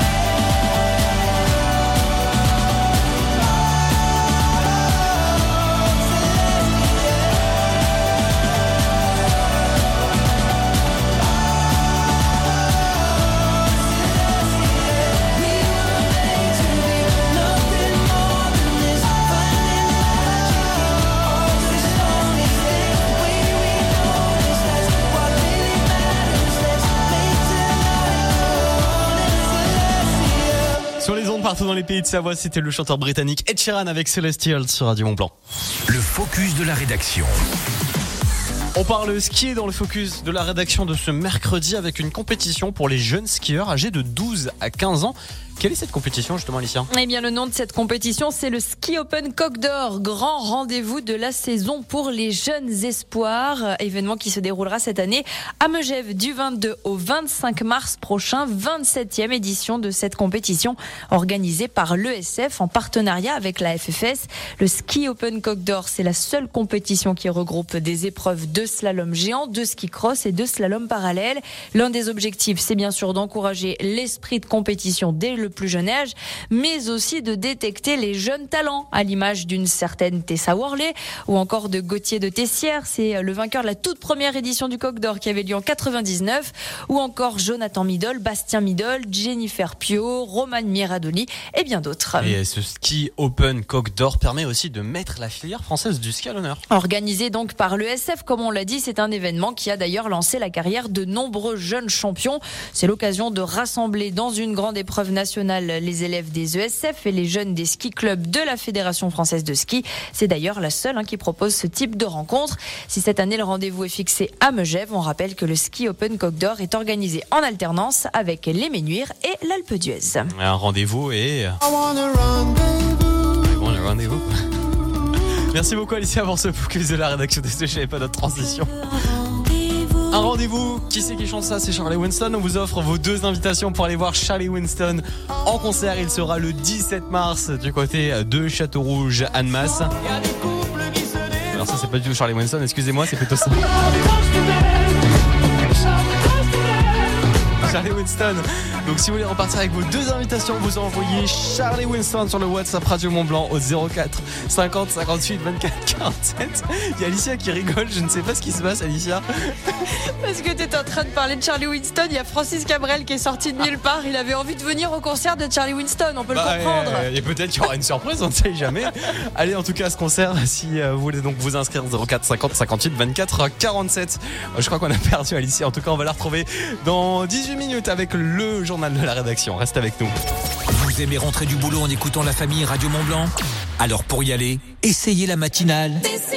Sur les ondes partout dans les pays de Savoie, c'était le chanteur britannique Ed Sheeran avec Celestial sur Radio Mont Blanc. Le focus de la rédaction. On parle ski dans le focus de la rédaction de ce mercredi avec une compétition pour les jeunes skieurs âgés de douze à quinze ans. Quelle est cette compétition justement, Alicia ? Eh bien, le nom de cette compétition, c'est le Ski Open Coq d'Or, grand rendez-vous de la saison pour les jeunes espoirs. Événement qui se déroulera cette année à Megève du vingt-deux au vingt-cinq mars prochain, vingt-septième édition de cette compétition organisée par l'E S F en partenariat avec la F F S. Le Ski Open Coq d'Or, c'est la seule compétition qui regroupe des épreuves de slalom géant, de ski cross et de slalom parallèle. L'un des objectifs, c'est bien sûr d'encourager l'esprit de compétition dès le plus jeune âge, mais aussi de détecter les jeunes talents, à l'image d'une certaine Tessa Worley ou encore de Gauthier de Tessières. C'est le vainqueur de la toute première édition du Coq d'Or qui avait lieu en quatre-vingt-dix-neuf, ou encore Jonathan Midol, Bastien Midol, Jennifer Pio, Roman Miradoli et bien d'autres. Et ce Ski Open Coq d'Or permet aussi de mettre la filière française du ski à l'honneur. Organisé donc par l'E S F, comme on l'a dit, c'est un événement qui a d'ailleurs lancé la carrière de nombreux jeunes champions. C'est l'occasion de rassembler dans une grande épreuve nationale les élèves des E S F et les jeunes des ski clubs de la Fédération française de ski. C'est d'ailleurs la seule hein, qui propose ce type de rencontre. Si cette année le rendez-vous est fixé à Megève, on rappelle que le Ski Open Coq d'Or est organisé en alternance avec les Ménuires et l'Alpe d'Huez. Un rendez-vous et... rendez-vous. Merci beaucoup Alicia pour ce focus de la rédaction des Je n'avais pas notre transition. Un rendez-vous, qui c'est qui chante ça? C'est Charlie Winston. On vous offre vos deux invitations pour aller voir Charlie Winston en concert. Il sera le dix-sept mars du côté de Châteaurouge, Annemasse. Alors ça c'est pas du tout Charlie Winston, excusez-moi, c'est plutôt ça. Charlie Winston. Donc si vous voulez repartir avec vos deux invitations, vous envoyez Charlie Winston sur le WhatsApp Radio Mont Blanc au zéro quatre cinquante cinquante-huit vingt-quatre quarante-sept. Il y a Alicia qui rigole, je ne sais pas ce qui se passe, Alicia. Parce que tu étais en train de parler de Charlie Winston, il y a Francis Cabrel qui est sorti de nulle part, il avait envie de venir au concert de Charlie Winston, on peut bah, le comprendre. Euh, et peut-être qu'il y aura une surprise, on ne sait jamais. Allez en tout cas à ce concert, si euh, vous voulez donc vous inscrire, zéro quatre cinquante cinquante-huit vingt-quatre quarante-sept. Je crois qu'on a perdu Alicia, en tout cas on va la retrouver dans dix-huit minutes avec le journal de la rédaction. Reste avec nous. Vous aimez rentrer du boulot en écoutant la famille Radio Mont Blanc? Alors pour y aller, essayez la matinale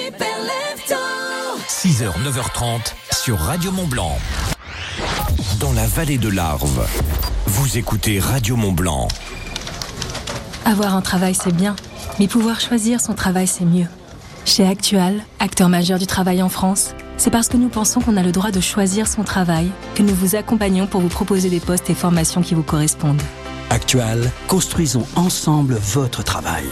six heures neuf heures trente sur Radio Mont Blanc. Dans la vallée de l'Arve, vous écoutez Radio Mont Blanc. Avoir un travail, c'est bien, mais pouvoir choisir son travail, c'est mieux. Chez Actual, acteur majeur du travail en France, c'est parce que nous pensons qu'on a le droit de choisir son travail que nous vous accompagnons pour vous proposer des postes et formations qui vous correspondent. Actual, construisons ensemble votre travail.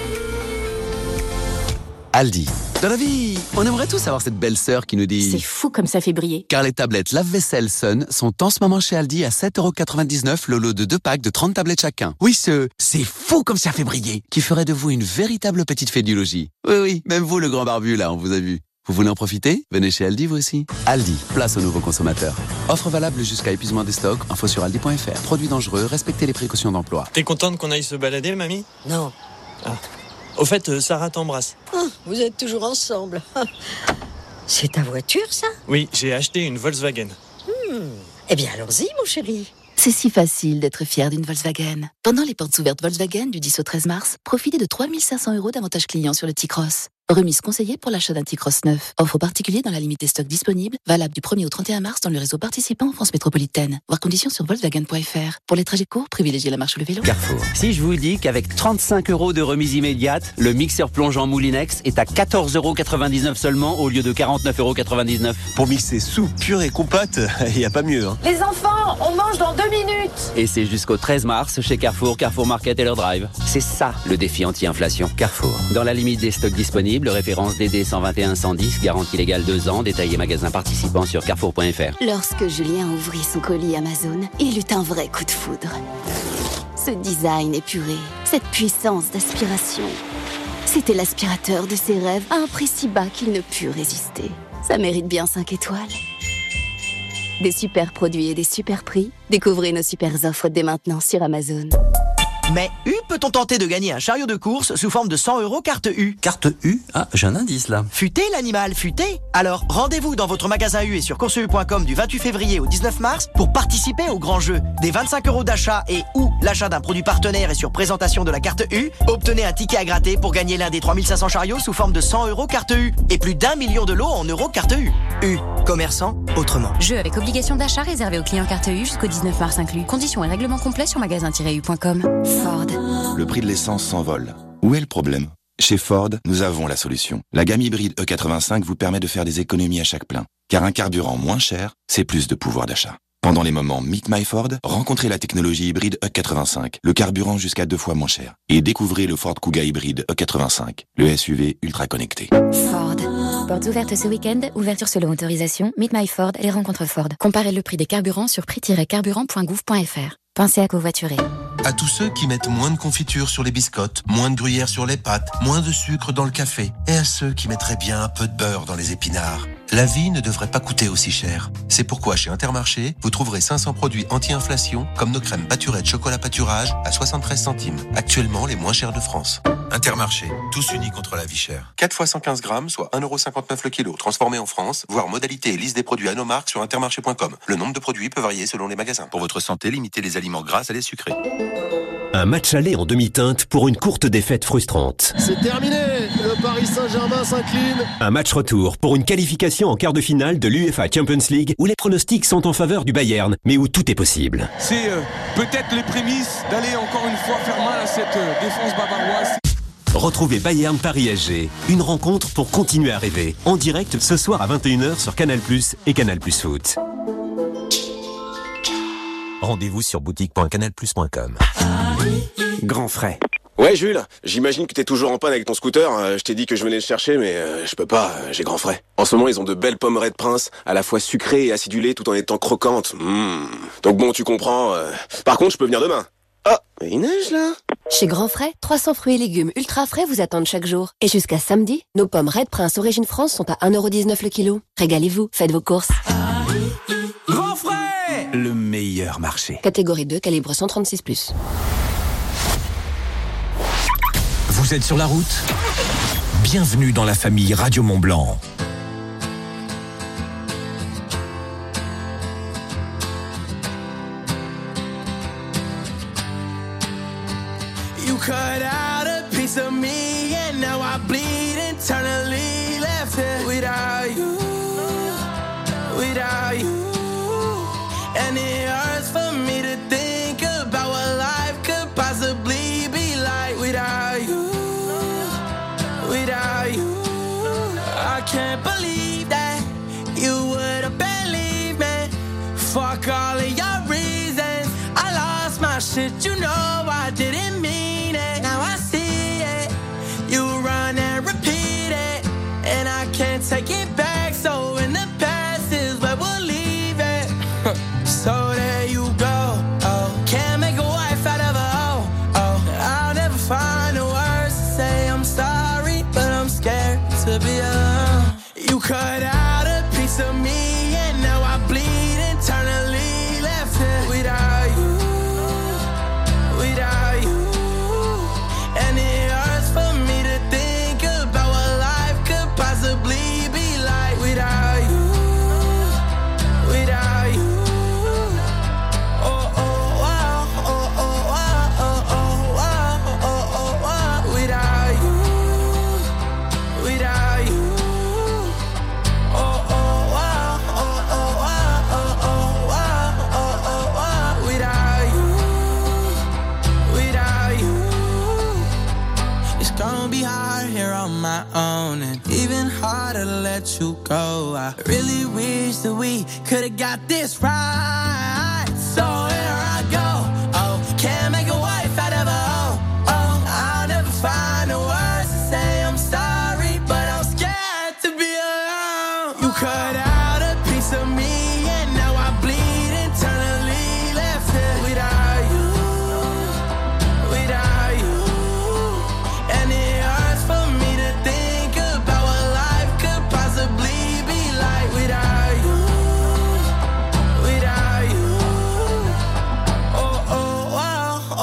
Aldi. Dans la vie, on aimerait tous avoir cette belle sœur qui nous dit... C'est fou comme ça fait briller. Car les tablettes lave-vaisselle Sun sont en ce moment chez Aldi à sept euros quatre-vingt-dix-neuf le lot de deux packs de trente tablettes chacun. Oui, ce « c'est fou comme ça fait briller » qui ferait de vous une véritable petite fée du logis. Oui, oui, même vous le grand barbu là, on vous a vu. Vous voulez en profiter? Venez chez Aldi vous aussi. Aldi, place aux nouveaux consommateurs. Offre valable jusqu'à épuisement des stocks. Info sur aldi point f r. Produits dangereux, respectez les précautions d'emploi. T'es contente qu'on aille se balader, mamie? Non. Ah. Au fait, Sarah t'embrasse. Ah, vous êtes toujours ensemble. C'est ta voiture, ça? Oui, j'ai acheté une Volkswagen. Hmm. Eh bien, allons-y, mon chéri. C'est si facile d'être fier d'une Volkswagen. Pendant les portes ouvertes Volkswagen du dix au treize mars, profitez de trois mille cinq cents euros d'avantages clients sur le T-Cross. Remise conseillée pour l'achat d'un T-Cross neuf. Offre particulier dans la limite des stocks disponibles, valable du premier au trente et un mars dans le réseau participant en France métropolitaine. Voir conditions sur volkswagen point f r. Pour les trajets courts, privilégiez la marche ou le vélo. Carrefour. Si je vous dis qu'avec trente-cinq euros de remise immédiate, le mixeur plongeant Moulinex est à quatorze euros quatre-vingt-dix-neuf seulement au lieu de quarante-neuf euros quatre-vingt-dix-neuf. Pour mixer soupe, purée et compote, il n'y a pas mieux. Hein. Les enfants, on mange dans deux minutes. Et c'est jusqu'au treize mars chez Carrefour, Carrefour Market et leur drive. C'est ça le défi anti-inflation. Carrefour. Dans la limite des stocks disponibles, référence D D cent vingt et un cent dix, garantie légale deux ans, détaillé magasin participant sur carrefour point f r. Lorsque Julien ouvrit son colis Amazon, il eut un vrai coup de foudre. Ce design épuré, cette puissance d'aspiration. C'était l'aspirateur de ses rêves à un prix si bas qu'il ne put résister. Ça mérite bien cinq étoiles. Des super produits et des super prix. Découvrez nos super offres dès maintenant sur Amazon. Mais U peut-on tenter de gagner un chariot de course sous forme de cent euros carte U? Carte U? Ah, j'ai un indice là. Futé l'animal, futé. Alors, rendez-vous dans votre magasin U et sur course u point com du vingt-huit février au dix-neuf mars pour participer au grand jeu. Des vingt-cinq euros d'achat et ou l'achat d'un produit partenaire et sur présentation de la carte U, obtenez un ticket à gratter pour gagner l'un des trois mille cinq cents chariots sous forme de cent euros carte U et plus d'un million de lots en euros carte U. U, commerçant autrement. Jeu avec obligation d'achat réservé aux clients carte U jusqu'au dix-neuf mars inclus. Conditions et règlements complets sur magasin tiret u point com. Ford. Le prix de l'essence s'envole. Où est le problème ? Chez Ford, nous avons la solution. La gamme hybride E quatre-vingt-cinq vous permet de faire des économies à chaque plein. Car un carburant moins cher, c'est plus de pouvoir d'achat. Pendant les moments Meet My Ford, rencontrez la technologie hybride E quatre-vingt-cinq, le carburant jusqu'à deux fois moins cher. Et découvrez le Ford Kuga hybride E quatre-vingt-cinq, le S U V ultra connecté. Ford. Portes ouvertes ce week-end, ouverture selon autorisation, Meet My Ford, les rencontres Ford. Comparez le prix des carburants sur prix tiret carburant point gouv point f r. Pensez à covoiturer. À tous ceux qui mettent moins de confiture sur les biscottes, moins de gruyère sur les pâtes, moins de sucre dans le café, et à ceux qui mettraient bien un peu de beurre dans les épinards. La vie ne devrait pas coûter aussi cher. C'est pourquoi chez Intermarché, vous trouverez cinq cents produits anti-inflation, comme nos crèmes pâturées de chocolat pâturage à soixante-treize centimes, actuellement les moins chers de France. Intermarché, tous unis contre la vie chère. quatre fois cent quinze grammes, soit un euro cinquante-neuf le kilo, transformé en France, voire modalité et liste des produits à nos marques sur intermarché point com. Le nombre de produits peut varier selon les magasins. Pour votre santé, limitez les aliments gras à les sucrés. Un match aller en demi-teinte pour une courte défaite frustrante. C'est terminé. Le Paris Saint-Germain s'incline. Un match retour pour une qualification en quart de finale de l'UEFA Champions League où les pronostics sont en faveur du Bayern, mais où tout est possible. C'est euh, peut-être les prémices d'aller encore une fois faire mal à cette euh, défense bavaroise. Retrouvez Bayern Paris S G, une rencontre pour continuer à rêver, en direct ce soir à vingt et une heures sur Canal plus, et Canal plus Foot. Rendez-vous sur boutique point canal plus point com. Grand frais. Ouais Jules, j'imagine que t'es toujours en panne avec ton scooter. Euh, je t'ai dit que je venais le chercher, mais euh, je peux pas, euh, j'ai grand frais. En ce moment, ils ont de belles pommes Red Prince, à la fois sucrées et acidulées tout en étant croquantes. Mmh. Donc bon, tu comprends. Euh... Par contre, je peux venir demain. Ah, mais il neige là. Chez Grand Frais, trois cents fruits et légumes ultra frais vous attendent chaque jour. Et jusqu'à samedi, nos pommes Red Prince Origine France sont à un euro dix-neuf le kilo. Régalez-vous, faites vos courses. Grand frais, le meilleur marché. Catégorie deux, calibre cent trente-six plus. Vous êtes sur la route ? Bienvenue dans la famille Radio Mont-Blanc. You cut out a piece of me and now I bleed internally. Left here without you, without you. And it hurts for me to think about what life could possibly be like without you, without you. I can't believe that you would have believed me. Fuck all of your reasons. I lost my shit, you know I didn't mean it. Now I see it. You run and repeat it, and I can't take it back. So in the past is where we'll leave it. So there you go. Oh, can't make a wife out of a hoe. Oh, I'll never find the words to say I'm sorry, but I'm scared to be alone. You cut out a piece of me, and now I bleed internally. Left here without you, without you. And it hurts for me to think about what life could possibly be like without you, without you. Oh, oh, wow, oh, oh, wow, oh, oh, wow, oh, oh, wow, without you, without you. Oh, oh, wow, oh, oh, wow, oh, oh, wow, oh, oh, wow, without you, without you. It's gonna be hard here on my own, and even harder to let you go. I really wish that we could've got this right. So here I go. Oh, can't make a wife out of a hoe. Oh, I'll never find the words to say I'm sorry, but I'm scared to be alone. You cut out a piece of me, and now I bleed internally. Left here without you, without you. And it hurts for me to think about what life could possibly be like without you, without you. Oh, oh, wow,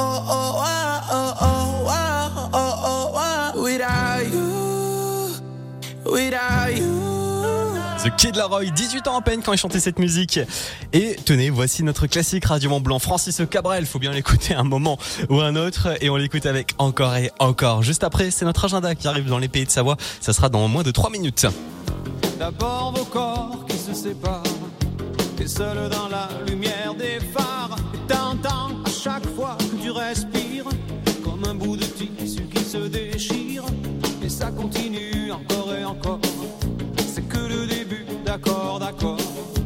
The Kid Laroi, dix-huit ans à peine quand il chantait cette musique. Et tenez, voici notre classique Radio Mont Blanc, Francis Cabrel. Faut bien l'écouter un moment ou un autre. Et on l'écoute avec encore et encore. Juste après, c'est notre agenda qui arrive dans les Pays de Savoie. Ça sera dans moins de trois minutes. D'abord vos corps qui se séparent, t'es seul dans la lumière des phares. Et t'entends à chaque fois que tu respires comme un bout de tissu qui se déchire. Et ça continue encore et encore. C'est que le début, d'accord, d'accord.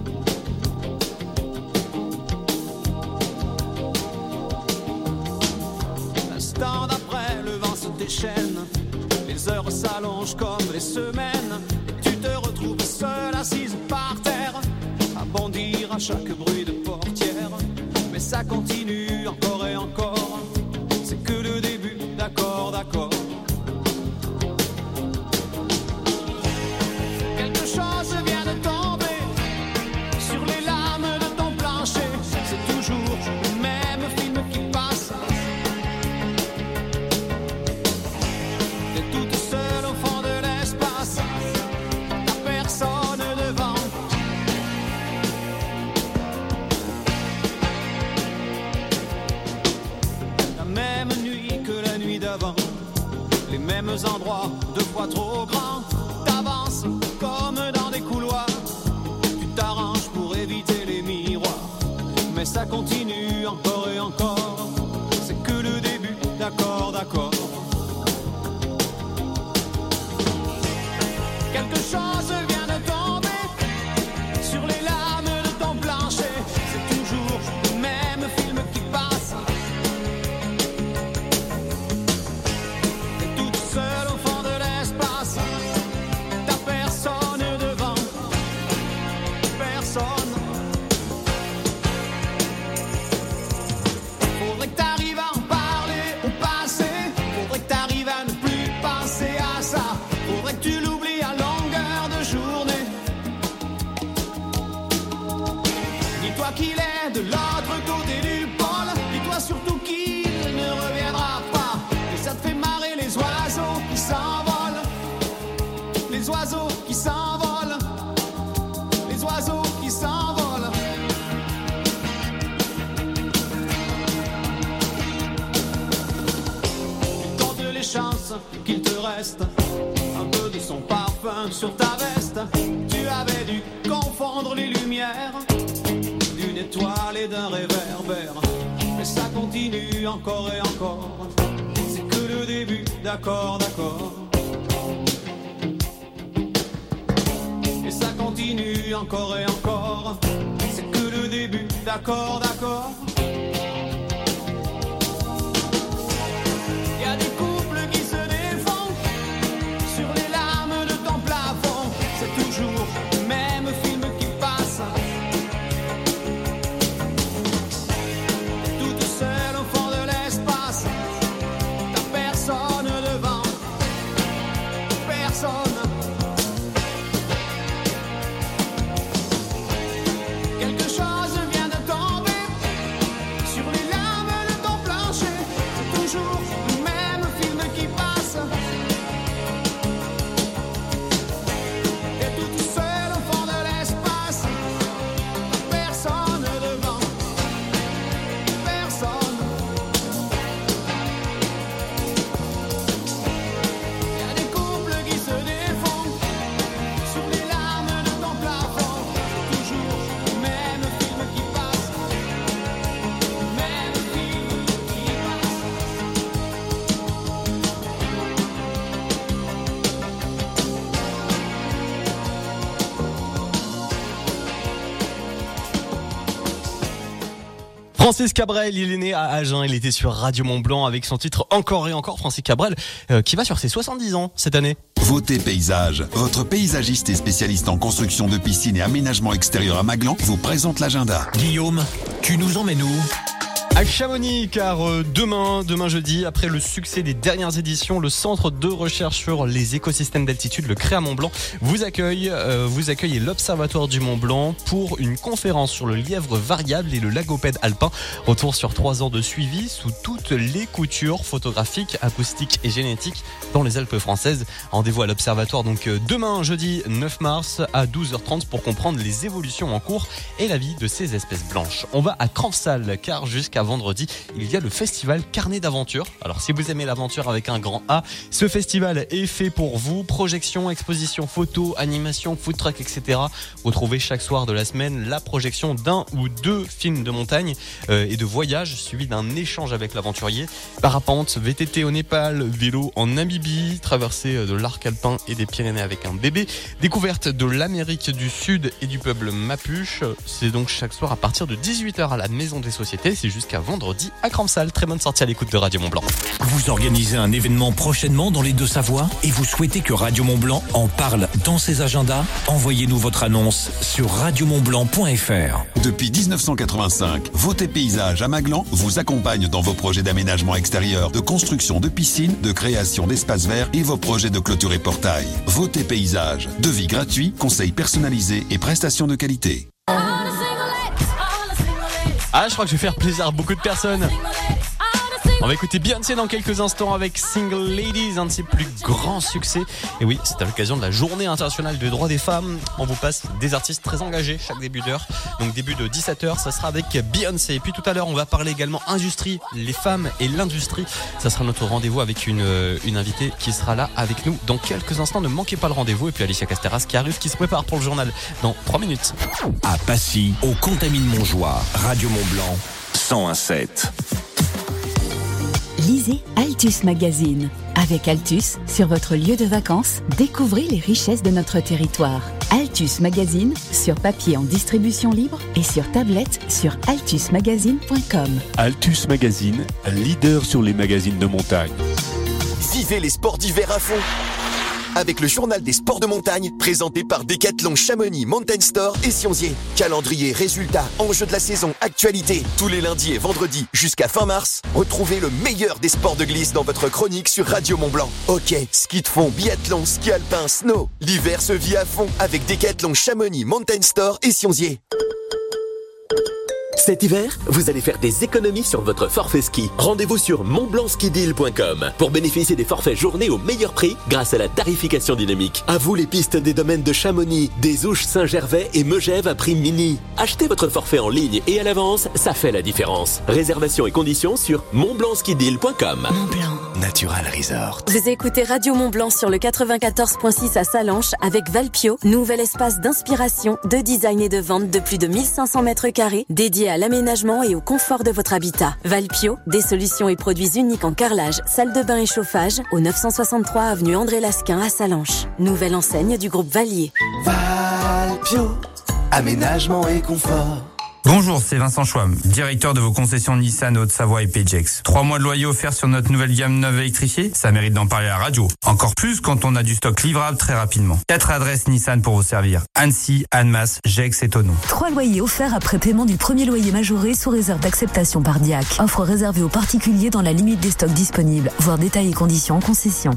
L'instant d'après, le vent se déchaîne. Les heures s'allongent comme les semaines. Et tu te retrouves seule assise par terre, à bondir à chaque bruit de portière. Mais ça continue encore et encore. C'est que le début, d'accord, d'accord. Quelque chose vient de tomber sur les lames de ton plancher. C'est toujours le même film qui passe. T'es toute seule au fond de l'espace, t'as personne devant. La même nuit que la nuit d'avant, les mêmes endroits, deux fois trop grands. T'avances comme dans des couloirs, tu t'arranges pour éviter les miroirs. Mais ça continue encore et encore. C'est que le début, d'accord, d'accord. Quelque chose vient de tomber sur les lames de ton plancher. C'est toujours le même film qui passe. T'es toute seule au fond de l'espace, t'as personne devant, personne. Faudrait que t'arrives à en parler au passé. Faudrait que t'arrives à ne plus penser à ça. Faudrait que tu l'oublies à longueur de journée. Dis-toi qu'il est de l'autre côté du pôle. Dis-toi surtout qu'il ne reviendra pas. Et ça te fait marrer les oiseaux qui s'envolent. Les oiseaux qui s'envolent. Les oiseaux qui s'envolent. Tu comptes les chances qu'il te reste un peu de son parfum sur ta veste. Tu avais dû confondre les lumières d'une étoile et d'un réverbère. Mais ça continue encore et encore. C'est que le début, d'accord, d'accord. Et ça continue encore et encore. C'est que le début, d'accord, d'accord. Y a des couples qui se défendent sur les lames de ton plafond. C'est toujours le même film qui passe. Toute seule au fond de l'espace, t'as personne devant, personne. Quelque chose vient de tomber sur les lames de ton plancher. C'est toujours le même film qui passe. Et toute seule au fond de l'espace, personne devant, personne. Y a des couples qui se défendent sur les lames de ton plafond. C'est toujours le même film qui passe, le même film qui passe. Francis Cabrel, il est né à Agen, il était sur Radio Mont Blanc avec son titre Encore et encore. Francis Cabrel euh, qui va sur ses soixante-dix ans cette année. Votez Paysage. Votre paysagiste et spécialiste en construction de piscines et aménagement extérieur à Maglan vous présente l'agenda. Guillaume, tu nous emmènes où ? À Chamonix, car euh, demain, demain jeudi, après le succès des dernières éditions, le Centre de recherche sur les écosystèmes d'altitude, le Créa Mont Blanc, vous accueille, euh, vous accueille et l'Observatoire du Mont Blanc pour une conférence sur le lièvre variable et le lagopède alpin. Retour sur trois ans de suivi sous toutes les coutures photographiques, acoustiques et génétiques dans les Alpes françaises. Rendez-vous à l'Observatoire donc euh, demain, jeudi neuf mars à douze heures trente pour comprendre les évolutions en cours et la vie de ces espèces blanches. On va à Cranfsal, car jusqu'à vendredi, il y a le festival Carnet d'aventure. Alors si vous aimez l'aventure avec un grand A, ce festival est fait pour vous. Projection, exposition, photo, animation, food truck, et cetera. Vous trouvez chaque soir de la semaine la projection d'un ou deux films de montagne euh, et de voyage, suivi d'un échange avec l'aventurier. Parapente, V T T au Népal, vélo en Namibie, traversée de l'arc alpin et des Pyrénées avec un bébé, découverte de l'Amérique du Sud et du peuple Mapuche. C'est donc chaque soir à partir de dix-huit heures à la Maison des Sociétés. C'est jusqu'à vendredi à Cranfsal. Très bonne sortie à l'écoute de Radio Mont-Blanc. Vous organisez un événement prochainement dans les Deux-Savoies et vous souhaitez que Radio Mont-Blanc en parle dans ses agendas? Envoyez-nous votre annonce sur radio mont blanc point f r. Depuis dix-neuf cent quatre-vingt-cinq, Vauté Paysages à Maglan vous accompagne dans vos projets d'aménagement extérieur, de construction de piscines, de création d'espaces verts et vos projets de clôture et portail. Vauté Paysages, devis gratuit, conseils personnalisés et prestations de qualité. Ah, je crois que je vais faire plaisir à beaucoup de personnes. On va écouter Beyoncé dans quelques instants avec Single Ladies, un de ses plus grands succès. Et oui, c'est à l'occasion de la Journée internationale des droits des femmes. On vous passe des artistes très engagés chaque début d'heure. Donc début de dix-sept heures, ça sera avec Beyoncé. Et puis tout à l'heure, on va parler également industrie, les femmes et l'industrie. Ça sera notre rendez-vous avec une, une invitée qui sera là avec nous dans quelques instants. Ne manquez pas le rendez-vous. Et puis Alicia Casteras qui arrive, qui se prépare pour le journal dans trois minutes. À Passy, au Contamine-Montjoie, Radio Mont-Blanc, cent un virgule sept. Lisez Altus Magazine. Avec Altus, sur votre lieu de vacances, découvrez les richesses de notre territoire. Altus Magazine, sur papier en distribution libre et sur tablette sur altus magazine point com. Altus Magazine, leader sur les magazines de montagne. Vivez les sports d'hiver à fond avec le journal des sports de montagne présenté par Decathlon Chamonix Mountain Store et Sionzier. Calendrier, résultats, enjeux de la saison, actualité. Tous les lundis et vendredis jusqu'à fin mars, retrouvez le meilleur des sports de glisse dans votre chronique sur Radio Mont-Blanc. Hockey, ski de fond, biathlon, ski alpin, snow. L'hiver se vit à fond avec Decathlon Chamonix Mountain Store et Sionzier. Cet hiver, vous allez faire des économies sur votre forfait ski. Rendez-vous sur mont blanc ski deal point com pour bénéficier des forfaits journée au meilleur prix grâce à la tarification dynamique. À vous les pistes des domaines de Chamonix, des Ouches, Saint-Gervais et Megève à prix mini. Achetez votre forfait en ligne et à l'avance, ça fait la différence. Réservation et conditions sur mont blanc ski deal point com. Mont-Blanc. Natural Resort. Vous écoutez Radio Mont-Blanc sur le quatre-vingt-quatorze virgule six à Sallanches avec Valpio, nouvel espace d'inspiration, de design et de vente de plus de mille cinq cents mètres carrés dédié à l'aménagement et au confort de votre habitat. Valpio, des solutions et produits uniques en carrelage, salle de bain et chauffage au neuf cent soixante-trois avenue André Lasquin à Sallanches. Nouvelle enseigne du groupe Valier. Valpio, aménagement et confort. Bonjour, c'est Vincent Schwam, directeur de vos concessions Nissan Haute-Savoie et P-Jex. Trois mois de loyer offerts sur notre nouvelle gamme neuve électrifiée, ça mérite d'en parler à la radio. Encore plus quand on a du stock livrable très rapidement. Quatre adresses Nissan pour vous servir. Annecy, Annemasse, Gex et Thonon. Trois loyers offerts après paiement du premier loyer majoré sous réserve d'acceptation par D I A C. Offre réservée aux particuliers dans la limite des stocks disponibles. Voir détails et conditions en concession.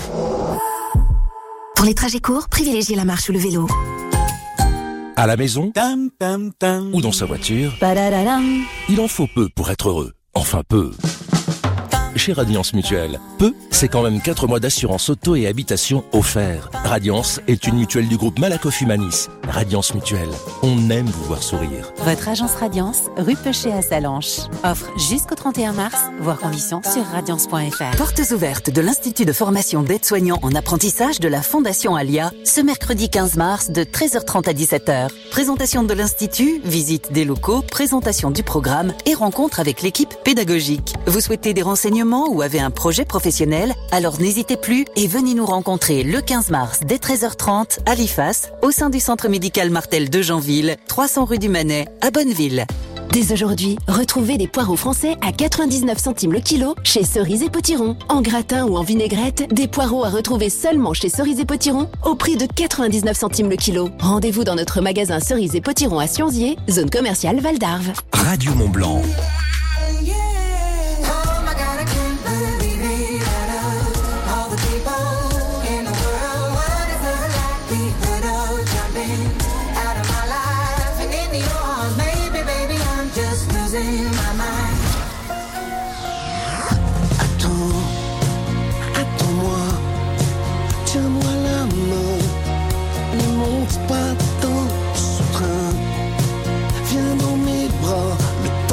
Pour les trajets courts, privilégiez la marche ou le vélo. À la maison, tam, tam, tam, ou dans sa voiture, il en faut peu pour être heureux. Enfin peu. Chez Radiance Mutuelle, peu, c'est quand même quatre mois d'assurance auto et habitation offerts. Radiance est une mutuelle du groupe Malakoff Humanis. Radiance Mutuelle, on aime vous voir sourire. Votre agence Radiance, rue Pechet à Sallanches. Offre jusqu'au trente et un mars, voir conditions sur radiance point f r. Portes ouvertes de l'Institut de formation d'aide-soignants en apprentissage de la Fondation Alia, ce mercredi quinze mars de treize heures trente à dix-sept heures. Présentation de l'Institut, visite des locaux, présentation du programme et rencontre avec l'équipe pédagogique. Vous souhaitez des renseignements ou avez un projet professionnel, alors n'hésitez plus et venez nous rencontrer le quinze mars dès treize heures trente à l'I F A S, au sein du centre médical Martel de Janville, trois cents rue du Manet, à Bonneville. Dès aujourd'hui, retrouvez des poireaux français à quatre-vingt-dix-neuf centimes le kilo chez Cerise et Potiron. En gratin ou en vinaigrette, des poireaux à retrouver seulement chez Cerise et Potiron au prix de quatre-vingt-dix-neuf centimes le kilo. Rendez-vous dans notre magasin Cerise et Potiron à Sionzier, zone commerciale Val d'Arve. Radio Mont-Blanc.